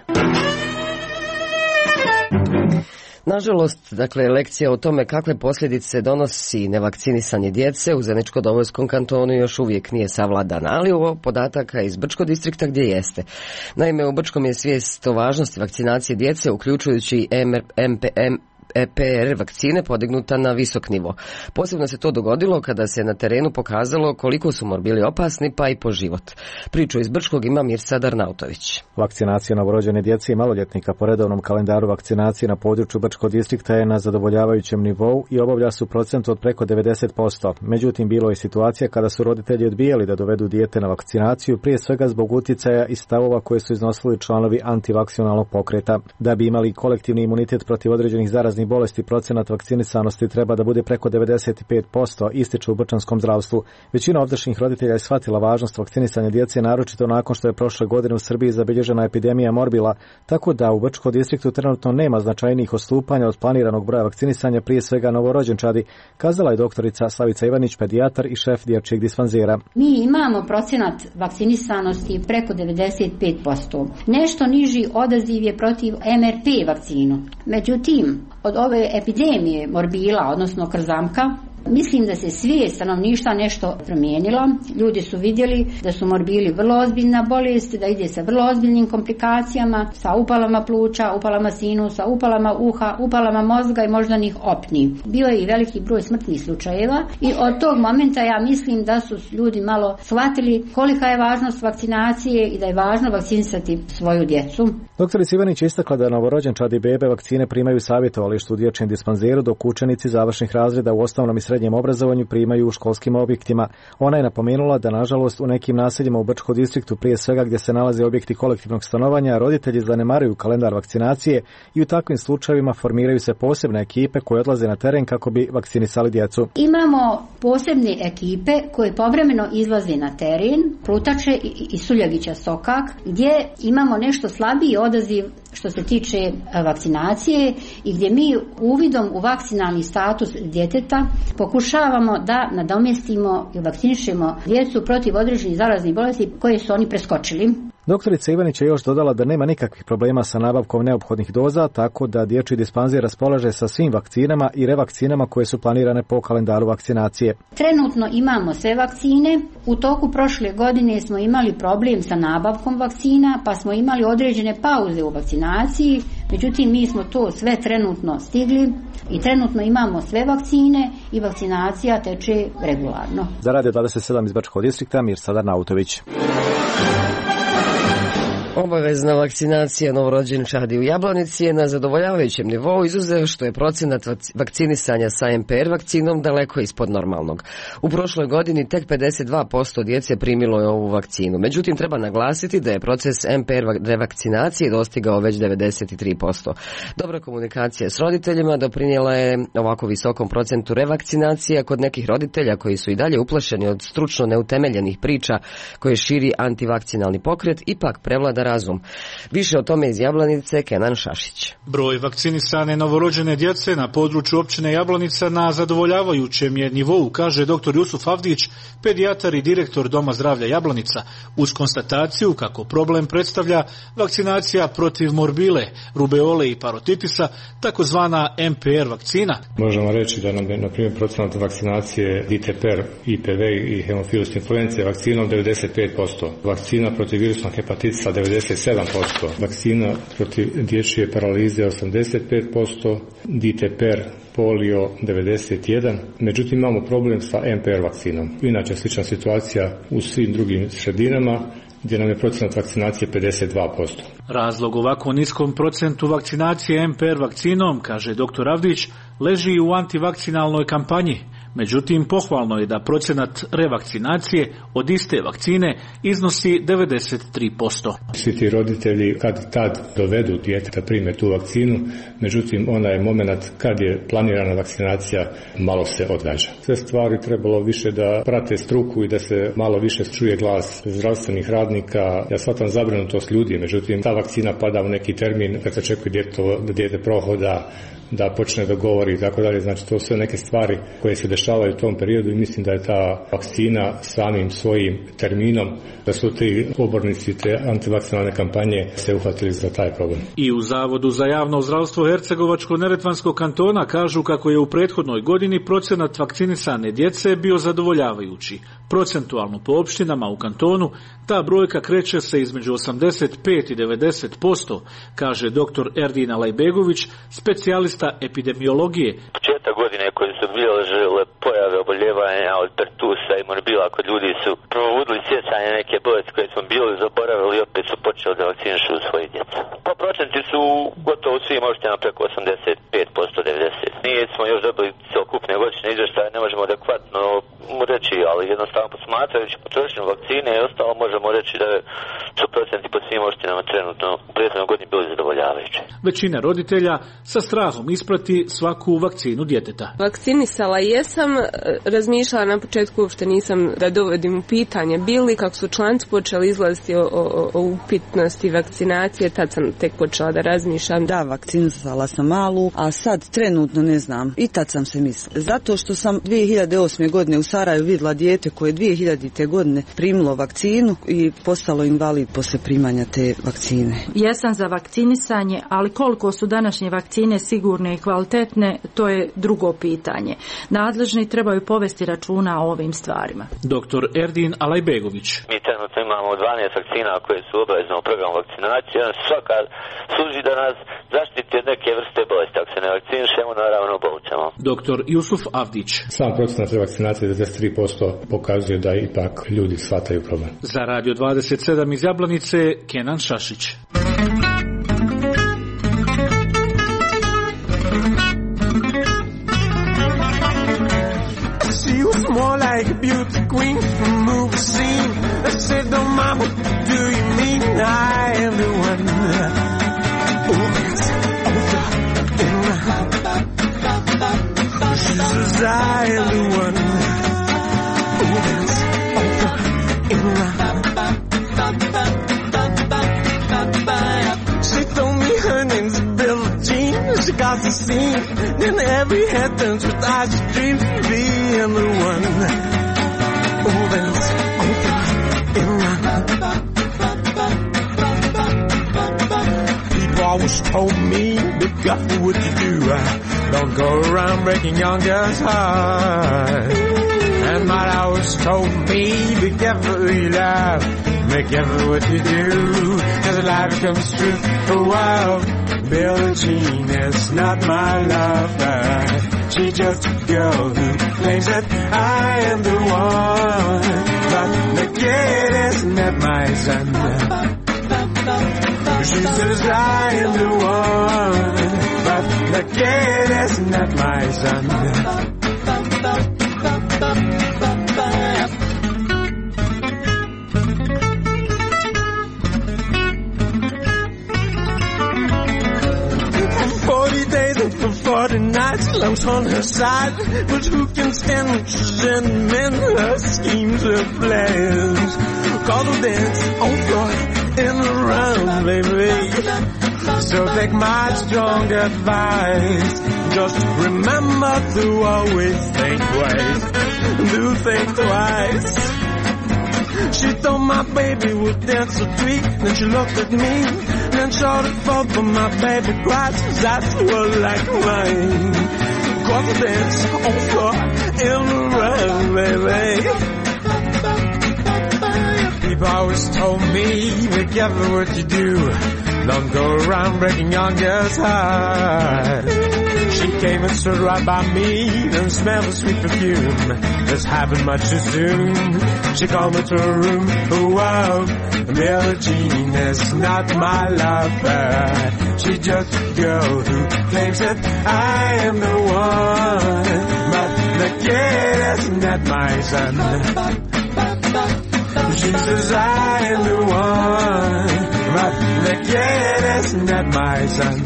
Nažalost, dakle, lekcija o tome kakve posljedice donosi nevakcinisanje djece u Zeničko-Dobojskom kantonu još uvijek nije savladana, ali ovo podataka iz Brčko distrikta gdje jeste. Naime, u Brčkom je svijest o važnosti vakcinacije djece, uključujući M P M E P R vakcine podignuta na visok nivo. Posebno se to dogodilo kada se na terenu pokazalo koliko su morbili opasni pa i po život. Priču iz Brčkog ima Mirsad Arnautović. Vakcinacija novorođene djece i maloljetnika po redovnom kalendaru vakcinacije na području Brčkog distrikta je na zadovoljavajućem nivou i obavlja se u procentu od preko devedeset posto. Međutim, bilo je situacija kada su roditelji odbijali da dovedu dijete na vakcinaciju, prije svega zbog utjecaja i stavova koje su iznosili članovi antivakcionalnog pokreta. Da bi imali kolektivni imunitet protiv određenih zaraznih bolesti, procenat vakcinisanosti treba da bude preko devedeset pet posto, ističe u brčanskom zdravstvu. Većina ovdašnjih roditelja je shvatila važnost vakcinisanja djece, naročito nakon što je prošle godine u Srbiji zabilježena epidemija morbila, tako da u Brčkom distriktu trenutno nema značajnijih odstupanja od planiranog broja vakcinisanja, prije svega novorođenčadi, kazala je doktorica Slavica Ivanić, pedijatar i šef dječjeg dispanzera. Mi imamo procenat vakcinisanosti preko devedeset pet posto. Nešto niži odaziv je protiv M R P vakcinu. Međutim, od ove epidemije morbila, odnosno krzamka, mislim da se svijest stanovništva nešto promijenila. Ljudi su vidjeli da su morbili vrlo ozbiljna bolest, da ide sa vrlo ozbiljnim komplikacijama, sa upalama pluća, upalama sinusa, upalama uha, upalama mozga i moždanih opni. Bio je i veliki broj smrtnih slučajeva i od tog momenta ja mislim da su ljudi malo shvatili kolika je važnost vakcinacije i da je važno vakcinisati svoju djecu. Doktorica Ivanić je istakla da novorođenčadi i bebe vakcine primaju savjetovalištu u dječjem dispanzeru, dok učenici završnih razreda u osnovnom i srednjem obrazovanju primaju u školskim objektima. Ona je napomenula da nažalost u nekim naseljima u Brčkom distriktu, prije svega gdje se nalaze objekti kolektivnog stanovanja, roditelji zanemaruju kalendar vakcinacije i u takvim slučajevima formiraju se posebne ekipe koje odlaze na teren kako bi vakcinisali djecu. Imamo posebne ekipe koje povremeno izlaze na teren, Plutače i Suljevića Sokak, gdje imamo nešto slabiji odaziv što se tiče vakcinacije i gdje mi uvidom u vakcinalni status djeteta pokušavamo da nadomjestimo i vakcinišemo djecu protiv određenih zaraznih bolesti koje su oni preskočili. Doktorica Ivanić je još dodala da nema nikakvih problema sa nabavkom neophodnih doza, tako da dječji dispanzir raspolaže sa svim vakcinama i revakcinama koje su planirane po kalendaru vakcinacije. Trenutno imamo sve vakcine. U toku prošle godine smo imali problem sa nabavkom vakcina, pa smo imali određene pauze u vakcinaciji. Međutim, mi smo to sve trenutno stigli i trenutno imamo sve vakcine i vakcinacija teče regularno. Za Radio dvadeset sedam iz Bačkog distrikta, Mirsad Arnautović. Obavezna vakcinacija novorođenčadi u Jablanici je na zadovoljavajućem nivou, izuzev što je procenat vakcinisanja sa em pe er vakcinom daleko ispod normalnog. U prošloj godini tek pedeset dva posto djece primilo je ovu vakcinu. Međutim, treba naglasiti da je proces em pe er revakcinacije dostigao već devedeset tri posto. Dobra komunikacija s roditeljima doprinijela je ovako visokom procentu revakcinacija kod nekih roditelja koji su i dalje uplašeni od stručno neutemeljenih priča koje širi antivakcinalni pokret, ipak prevlada razum. Više o tome iz Jablanice, Kenan Šašić. Broj vakcinisane novorođene djece na području općine Jablanica na zadovoljavajućem je nivou, kaže doktor Jusuf Avdić, pedijatar i direktor Doma zdravlja Jablanica, uz konstataciju kako problem predstavlja vakcinacija protiv morbile, rubeole i parotitisa, takozvana em pe er vakcina. Možemo reći da nam je, na primjer, procenat vakcinacije diteper, i pe ve i hemofilus influence vakcinom devedeset pet posto, vakcina protiv virusnog hepatitisa devedeset sedam posto, vakcina protiv dječje paralize osamdeset pet posto, diteper, polio devedeset jedan posto. Međutim, imamo problem sa em pe er vakcinom. Inače, slična situacija u svim drugim sredinama gdje nam je procenat vakcinacije pedeset dva posto. Razlog ovako niskom procentu vakcinacije em pe er vakcinom, kaže doktor Avdić, leži u antivakcinalnoj kampanji. Međutim, pohvalno je da procenat revakcinacije od iste vakcine iznosi devedeset tri posto. Svi ti roditelji kad tad dovedu dijete da prime tu vakcinu, međutim ona je moment kad je planirana vakcinacija malo se odgađa. Sve stvari trebalo više da prate struku i da se malo više čuje glas zdravstvenih radnika. Ja shvatam zabrinutost ljudi, međutim ta vakcina pada u neki termin kad se čekuje dijete, da dijete prohoda, da počne da govori i tako dalje. Znači to su sve neke stvari koje se dešavaju u tom periodu i mislim da je ta vakcina samim svojim terminom, da su ti pobornici te antivakcinalne kampanje se uhvatili za taj problem. I u Zavodu za javno zdravstvo Hercegovačko-neretvanskog kantona kažu kako je u prethodnoj godini procenat vakcinisane djece bio zadovoljavajući. Procentualno po opštinama u kantonu ta brojka kreće se između osamdeset pet i devedeset posto, kaže doktor Erdin Alajbegović, specijalista epidemiologije. Početak godine koje su bilježile pojave oboljevanja od pertusa i morbila kod ljudi su provodili sjećanje neke bolesti koje smo bili zaboravili i opet su počeli da vakcinišu svoje djece. Po procenti su gotovo svim opštinama preko osamdeset pet posto, devedeset posto. Nije smo još dobili celokupne godišnje izvještaje, ne možemo adekvatno reći, ali jednostavno posmatrajući potrošnju vakcine i ostalo možemo reći da su procenti po svim opštinama trenutno u prethodnoj godini bili zadovoljavajući. Većina roditelja sa strahom isprati svaku vakcinu djeteta. Vakcinisala jesam, razmišljala na početku, uopšte nisam da dovodim u pitanje bili, kako su članci počeli izlaziti o, o, o upitnosti vakcinacije, tad sam tek počela da razmišljam. Da, vakcinisala sam malu, a sad trenutno ne znam, i tad sam se mislila. Zato što sam dvije hiljade osme godine u Sarajevu vidjela dijete koje dvije hiljadite godine primilo vakcinu i postalo invalid posle primanja te vakcine. Jesam za vakcinisanje, ali koliko su današnje vakcine sigurne i kvalitetne, to je drugo pitanje. Nadležni trebaju povesti računa o ovim stvarima. Doktor Erdin Alajbegović. Mi trenutno imamo dvanaest vakcina koje su obavezne u programu vakcinacije. Svaka služi da nas zaštiti od neke vrste bolesti. Ako se ne vakcinišemo, naravno bolućemo. Doktor Jusuf Avdić. Sam procenat revakcinacije devedeset tri posto pokazuje da ipak ljudi shvataju problem. Za Radio dvadeset sedam iz Jablanice, Kenan Šašić. She was more like a beauty queen from a movie scene. I said, "No, mama, do you mean I am the one?" Oh, it's over and round. She says, "I am the one." Oh, it's over and round. She told me her name's Billie Jean. She cause the scene in every head turns with eyes just dreams of being the one. Oh, bells on fire and run. People always told me, be careful what you do. Don't go around breaking young girls' hearts. And my always told me, be careful who you love. Be careful what you do, cause life comes true. Oh wow, Billie Jean is not my lover. She's just a girl who claims that I am the one. But the kid is not my son. She says I am the one. But the kid is not my son. Forty days and for forty nights, love's on her side. But who can stand when she's in men? Her schemes, her plans. Call the dance on floor in the round, baby. So take my strong advice. Just remember to always think twice. Do think twice. She thought my baby would dance so sweet. Then she looked at me, then showed it forth, but my baby cried. That's what like mine. Cause the dance on floor in the round, baby. People always told me, be careful what you do. Don't go around breaking young girls' hearts. She came and stood right by me, then smelled the sweet perfume. This happened much too soon. She called me to her room. Oh wow, Billie Jean is not my lover. She's just a girl who claims that I am the one. But the kid is not my son. She says I am the one. But the kid is not my son.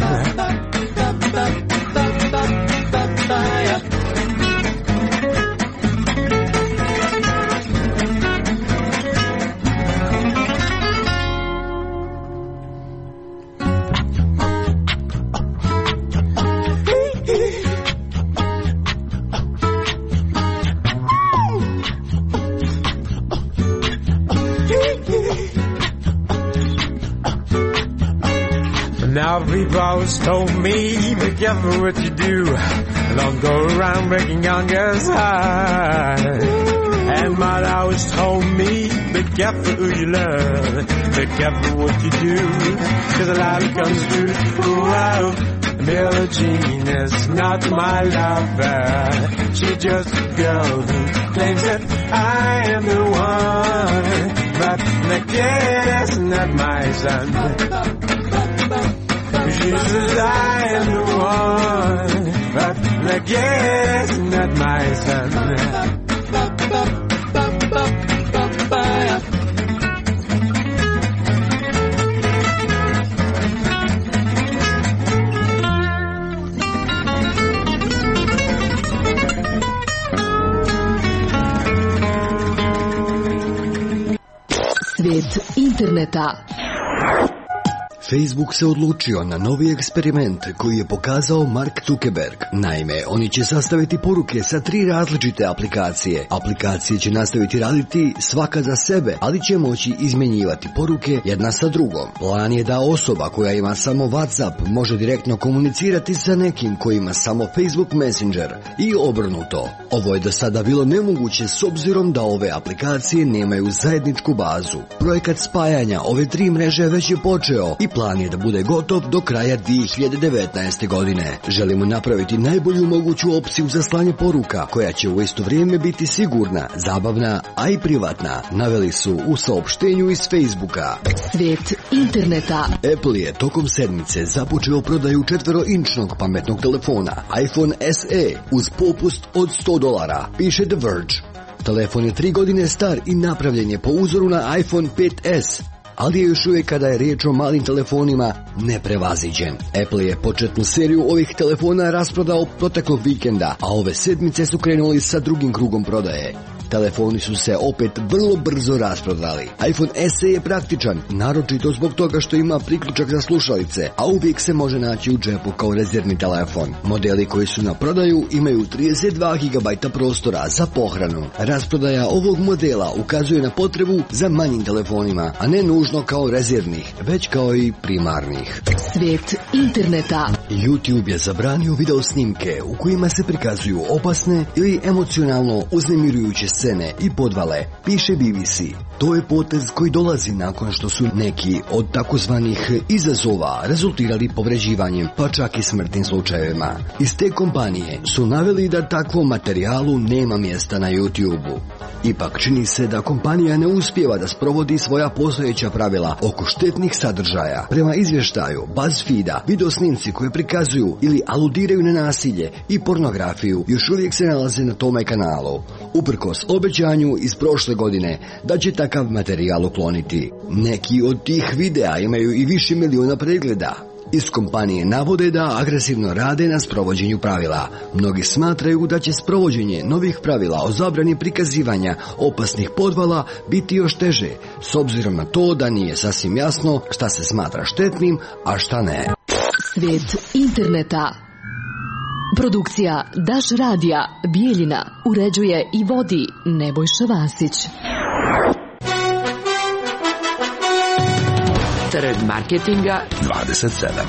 Now people always told me, be careful what you do. Don't go around breaking young girls' hearts. And mother always told me, be careful who you love. Be careful what you do, cause a lot comes through. Wow, Billie Jean is not my lover. She's just a girl who claims that I am the one. But the kid is not my son. She says I am the one, but the kid is not my son. Svijet interneta. Facebook se odlučio na novi eksperiment koji je pokazao Mark Zuckerberg. Naime, oni će sastaviti poruke sa tri različite aplikacije. Aplikacije će nastaviti raditi svaka za sebe, ali će moći izmjenjivati poruke jedna sa drugom. Plan je da osoba koja ima samo WhatsApp može direktno komunicirati sa nekim koji ima samo Facebook Messenger i obrnuto. Ovo je do sada bilo nemoguće s obzirom da ove aplikacije nemaju zajedničku bazu. Projekat spajanja ove tri mreže već je počeo i plan je da bude gotov do kraja dvije hiljade devetnaeste. godine. Želimo napraviti najbolju moguću opciju za slanje poruka, koja će u isto vrijeme biti sigurna, zabavna, a i privatna, naveli su u saopštenju iz Facebooka. Svijet interneta. Apple je tokom sedmice započeo prodaju četvoroinčnog pametnog telefona iPhone S E uz popust od sto dolara, piše The Verge. Telefon je tri godine star i napravljen je po uzoru na iPhone pet S, ali je još uvijek kada je riječ o malim telefonima neprevaziđen. Apple je početnu seriju ovih telefona rasprodao proteklog vikenda, a ove sedmice su krenuli sa drugim krugom prodaje. Telefoni su se opet vrlo brzo rasprodali. iPhone S E je praktičan, naročito zbog toga što ima priključak za slušalice, a uvijek se može naći u džepu kao rezervni telefon. Modeli koji su na prodaju imaju trideset dva gigabajta prostora za pohranu. Rasprodaja ovog modela ukazuje na potrebu za manjim telefonima, a ne nužno kao rezervnih, već kao i primarnih. Svijet interneta. YouTube je zabranio video snimke u kojima se prikazuju opasne ili emocionalno uznemirujuće scene i podvale, piše B B C. To je potez koji dolazi nakon što su neki od takozvanih izazova rezultirali povređivanjem, pa čak i smrtnim slučajevima. Iz te kompanije su naveli da takvom materijalu nema mjesta na YouTube-u. Ipak čini se da kompanija ne uspijeva da sprovodi svoja postojeća pravila oko štetnih sadržaja. Prema izvještaju BuzzFeeda, videosnimci koje prikazuju ili aludiraju na nasilje i pornografiju još uvijek se nalaze na tome kanalu, uprkos obećanju iz prošle godine da će takav materijal ukloniti. Neki od tih videa imaju i više milijuna pregleda. Iz kompanije navode da agresivno rade na sprovođenju pravila. Mnogi smatraju da će sprovođenje novih pravila o zabrani prikazivanja opasnih podvala biti još teže, s obzirom na to da nije sasvim jasno šta se smatra štetnim, a šta ne. Svijet interneta. Produkcija Daš radija Bijeljina uređuje i vodi Nebojša Vasić. Trg marketinga dvadeset sedam.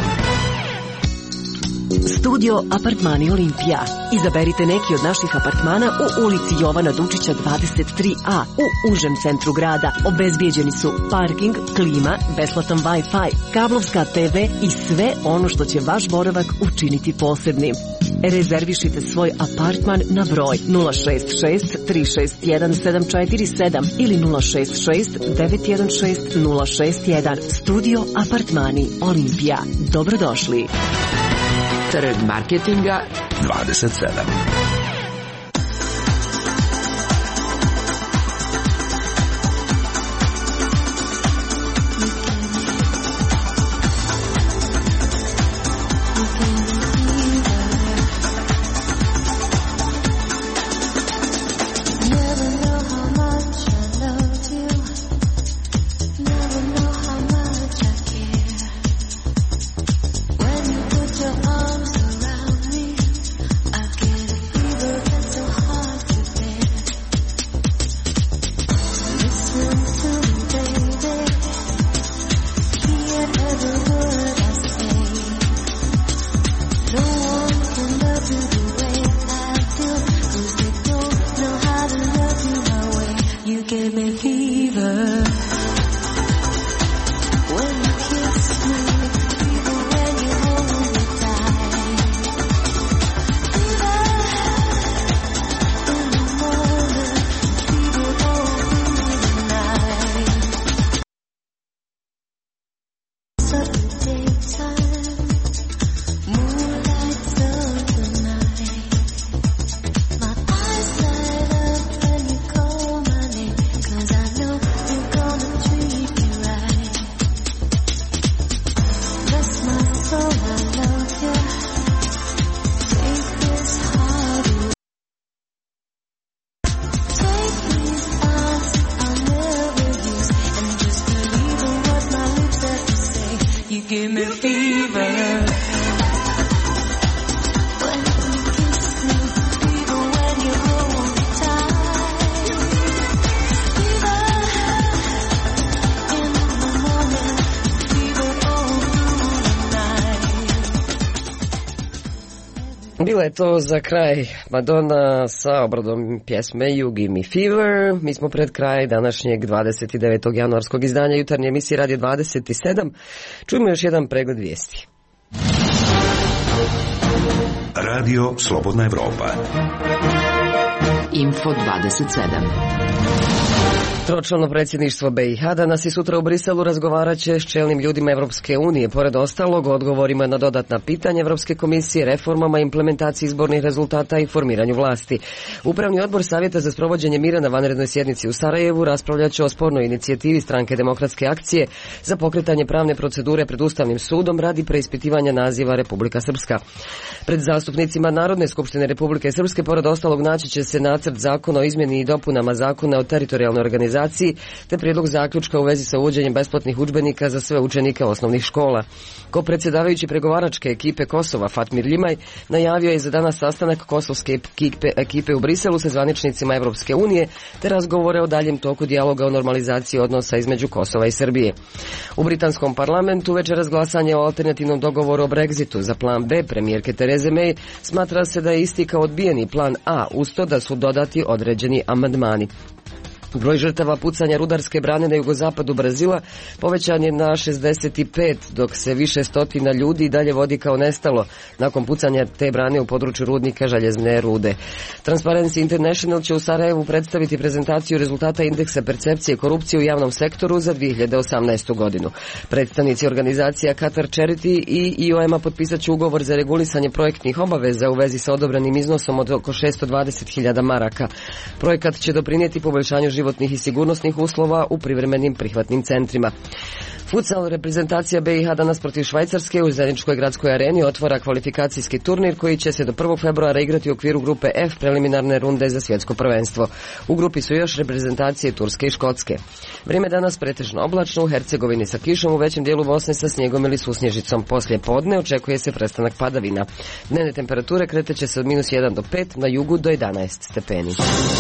Studio Apartmani Olimpija. Izaberite neki od naših apartmana u ulici Jovana Dučića dvadeset tri A u užem centru grada. Obezbijeđeni su parking, klima, besplatan Wi-Fi, kablovska te ve i sve ono što će vaš boravak učiniti posebnim. Rezervišite svoj apartman na broj nula šest šest tri šest jedan sedam četiri sedam ili nula šest šest devet jedan šest nula šest jedan. Studio Apartmani Olimpija. Dobrodošli. Trg marketinga dvadeset sedam. Bila je to za kraj Madonna sa obradom pjesme You Give Me Fever. Mi smo pred kraj današnjeg dvadeset devetog januarskog izdanja jutarnje emisije Radio dvadeset sedam. Čujemo još jedan pregled vijesti. Radio Slobodna Evropa. Info dvadeset sedam. Tročlano predsjedništvo B i H danas i sutra u Briselu razgovarat će s čelnim ljudima Evropske unije, pored ostalog odgovorima na dodatna pitanja Evropske komisije, reformama, implementaciji izbornih rezultata i formiranju vlasti. Upravni odbor Savjeta za sprovođenje mira na vanrednoj sjednici u Sarajevu raspravljat će o spornoj inicijativi Stranke demokratske akcije za pokretanje pravne procedure pred Ustavnim sudom radi preispitivanja naziva Republika Srpska. Pred zastupnicima Narodne skupštine Republike Srpske pored ostalog naći će se nacrt zakona o izmjeni i dopunama zakona o teritorijalnoj organizaciji te prijedlog zaključka u vezi sa uvođenjem besplatnih udžbenika za sve učenike osnovnih škola. Ko predsjedavajući pregovaračke ekipe Kosova Fatmir Ljimaj najavio je za danas sastanak kosovske ekipe, ekipe u Briselu sa zvaničnicima Evropske unije te razgovore o daljem toku dijaloga o normalizaciji odnosa između Kosova i Srbije. U britanskom parlamentu večeras glasanje o alternativnom dogovoru o Brexitu. Za plan B premijerke Tereze May smatra se da je isti kao odbijeni plan A, uz to da su dodati određeni amandmani. Broj žrtava pucanja rudarske brane na jugozapadu Brazila povećan je na šezdeset pet, dok se više stotina ljudi dalje vodi kao nestalo nakon pucanja te brane u području rudnika željezne rude. Transparency International će u Sarajevu predstaviti prezentaciju rezultata indeksa percepcije korupcije u javnom sektoru za dvije hiljade osamnaestu. godinu. Predstavnici organizacija Qatar Charity i I O M-a potpisat će ugovor za regulisanje projektnih obaveza u vezi sa odobranim iznosom od oko šesto dvadeset hiljada maraka. Projekat će doprinijeti poboljšanju životnih i sigurnosnih uslova u privremenim prihvatnim centrima. Futsal reprezentacija B i H danas protiv Švajcarske u zajedničkoj gradskoj areni otvara kvalifikacijski turnir koji će se do prvog februara igrati u okviru grupe F preliminarne runde za svjetsko prvenstvo. U grupi su još reprezentacije Turske i Škotske. Vrijeme danas pretežno oblačno, u Hercegovini sa kišom, u većem dijelu Bosne sa snijegom ili susnježicom. Poslije podne očekuje se prestanak padavina. Dnevne temperature kreteće se od minus jedan do pet, na jugu do jedanaest stepeni.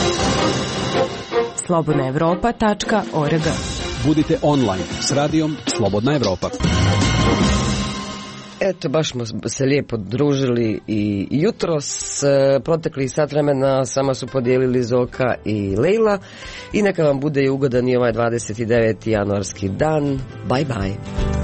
slobodna evropa tačka org. Budite online s radijom Slobodna Evropa. Eto, baš smo se lijepo družili i jutros. Protekli sat vremena sama su podijelili Zoka i Lejla. I neka vam bude i ugodan i ovaj dvadeset deveti januarski dan. Bye bye.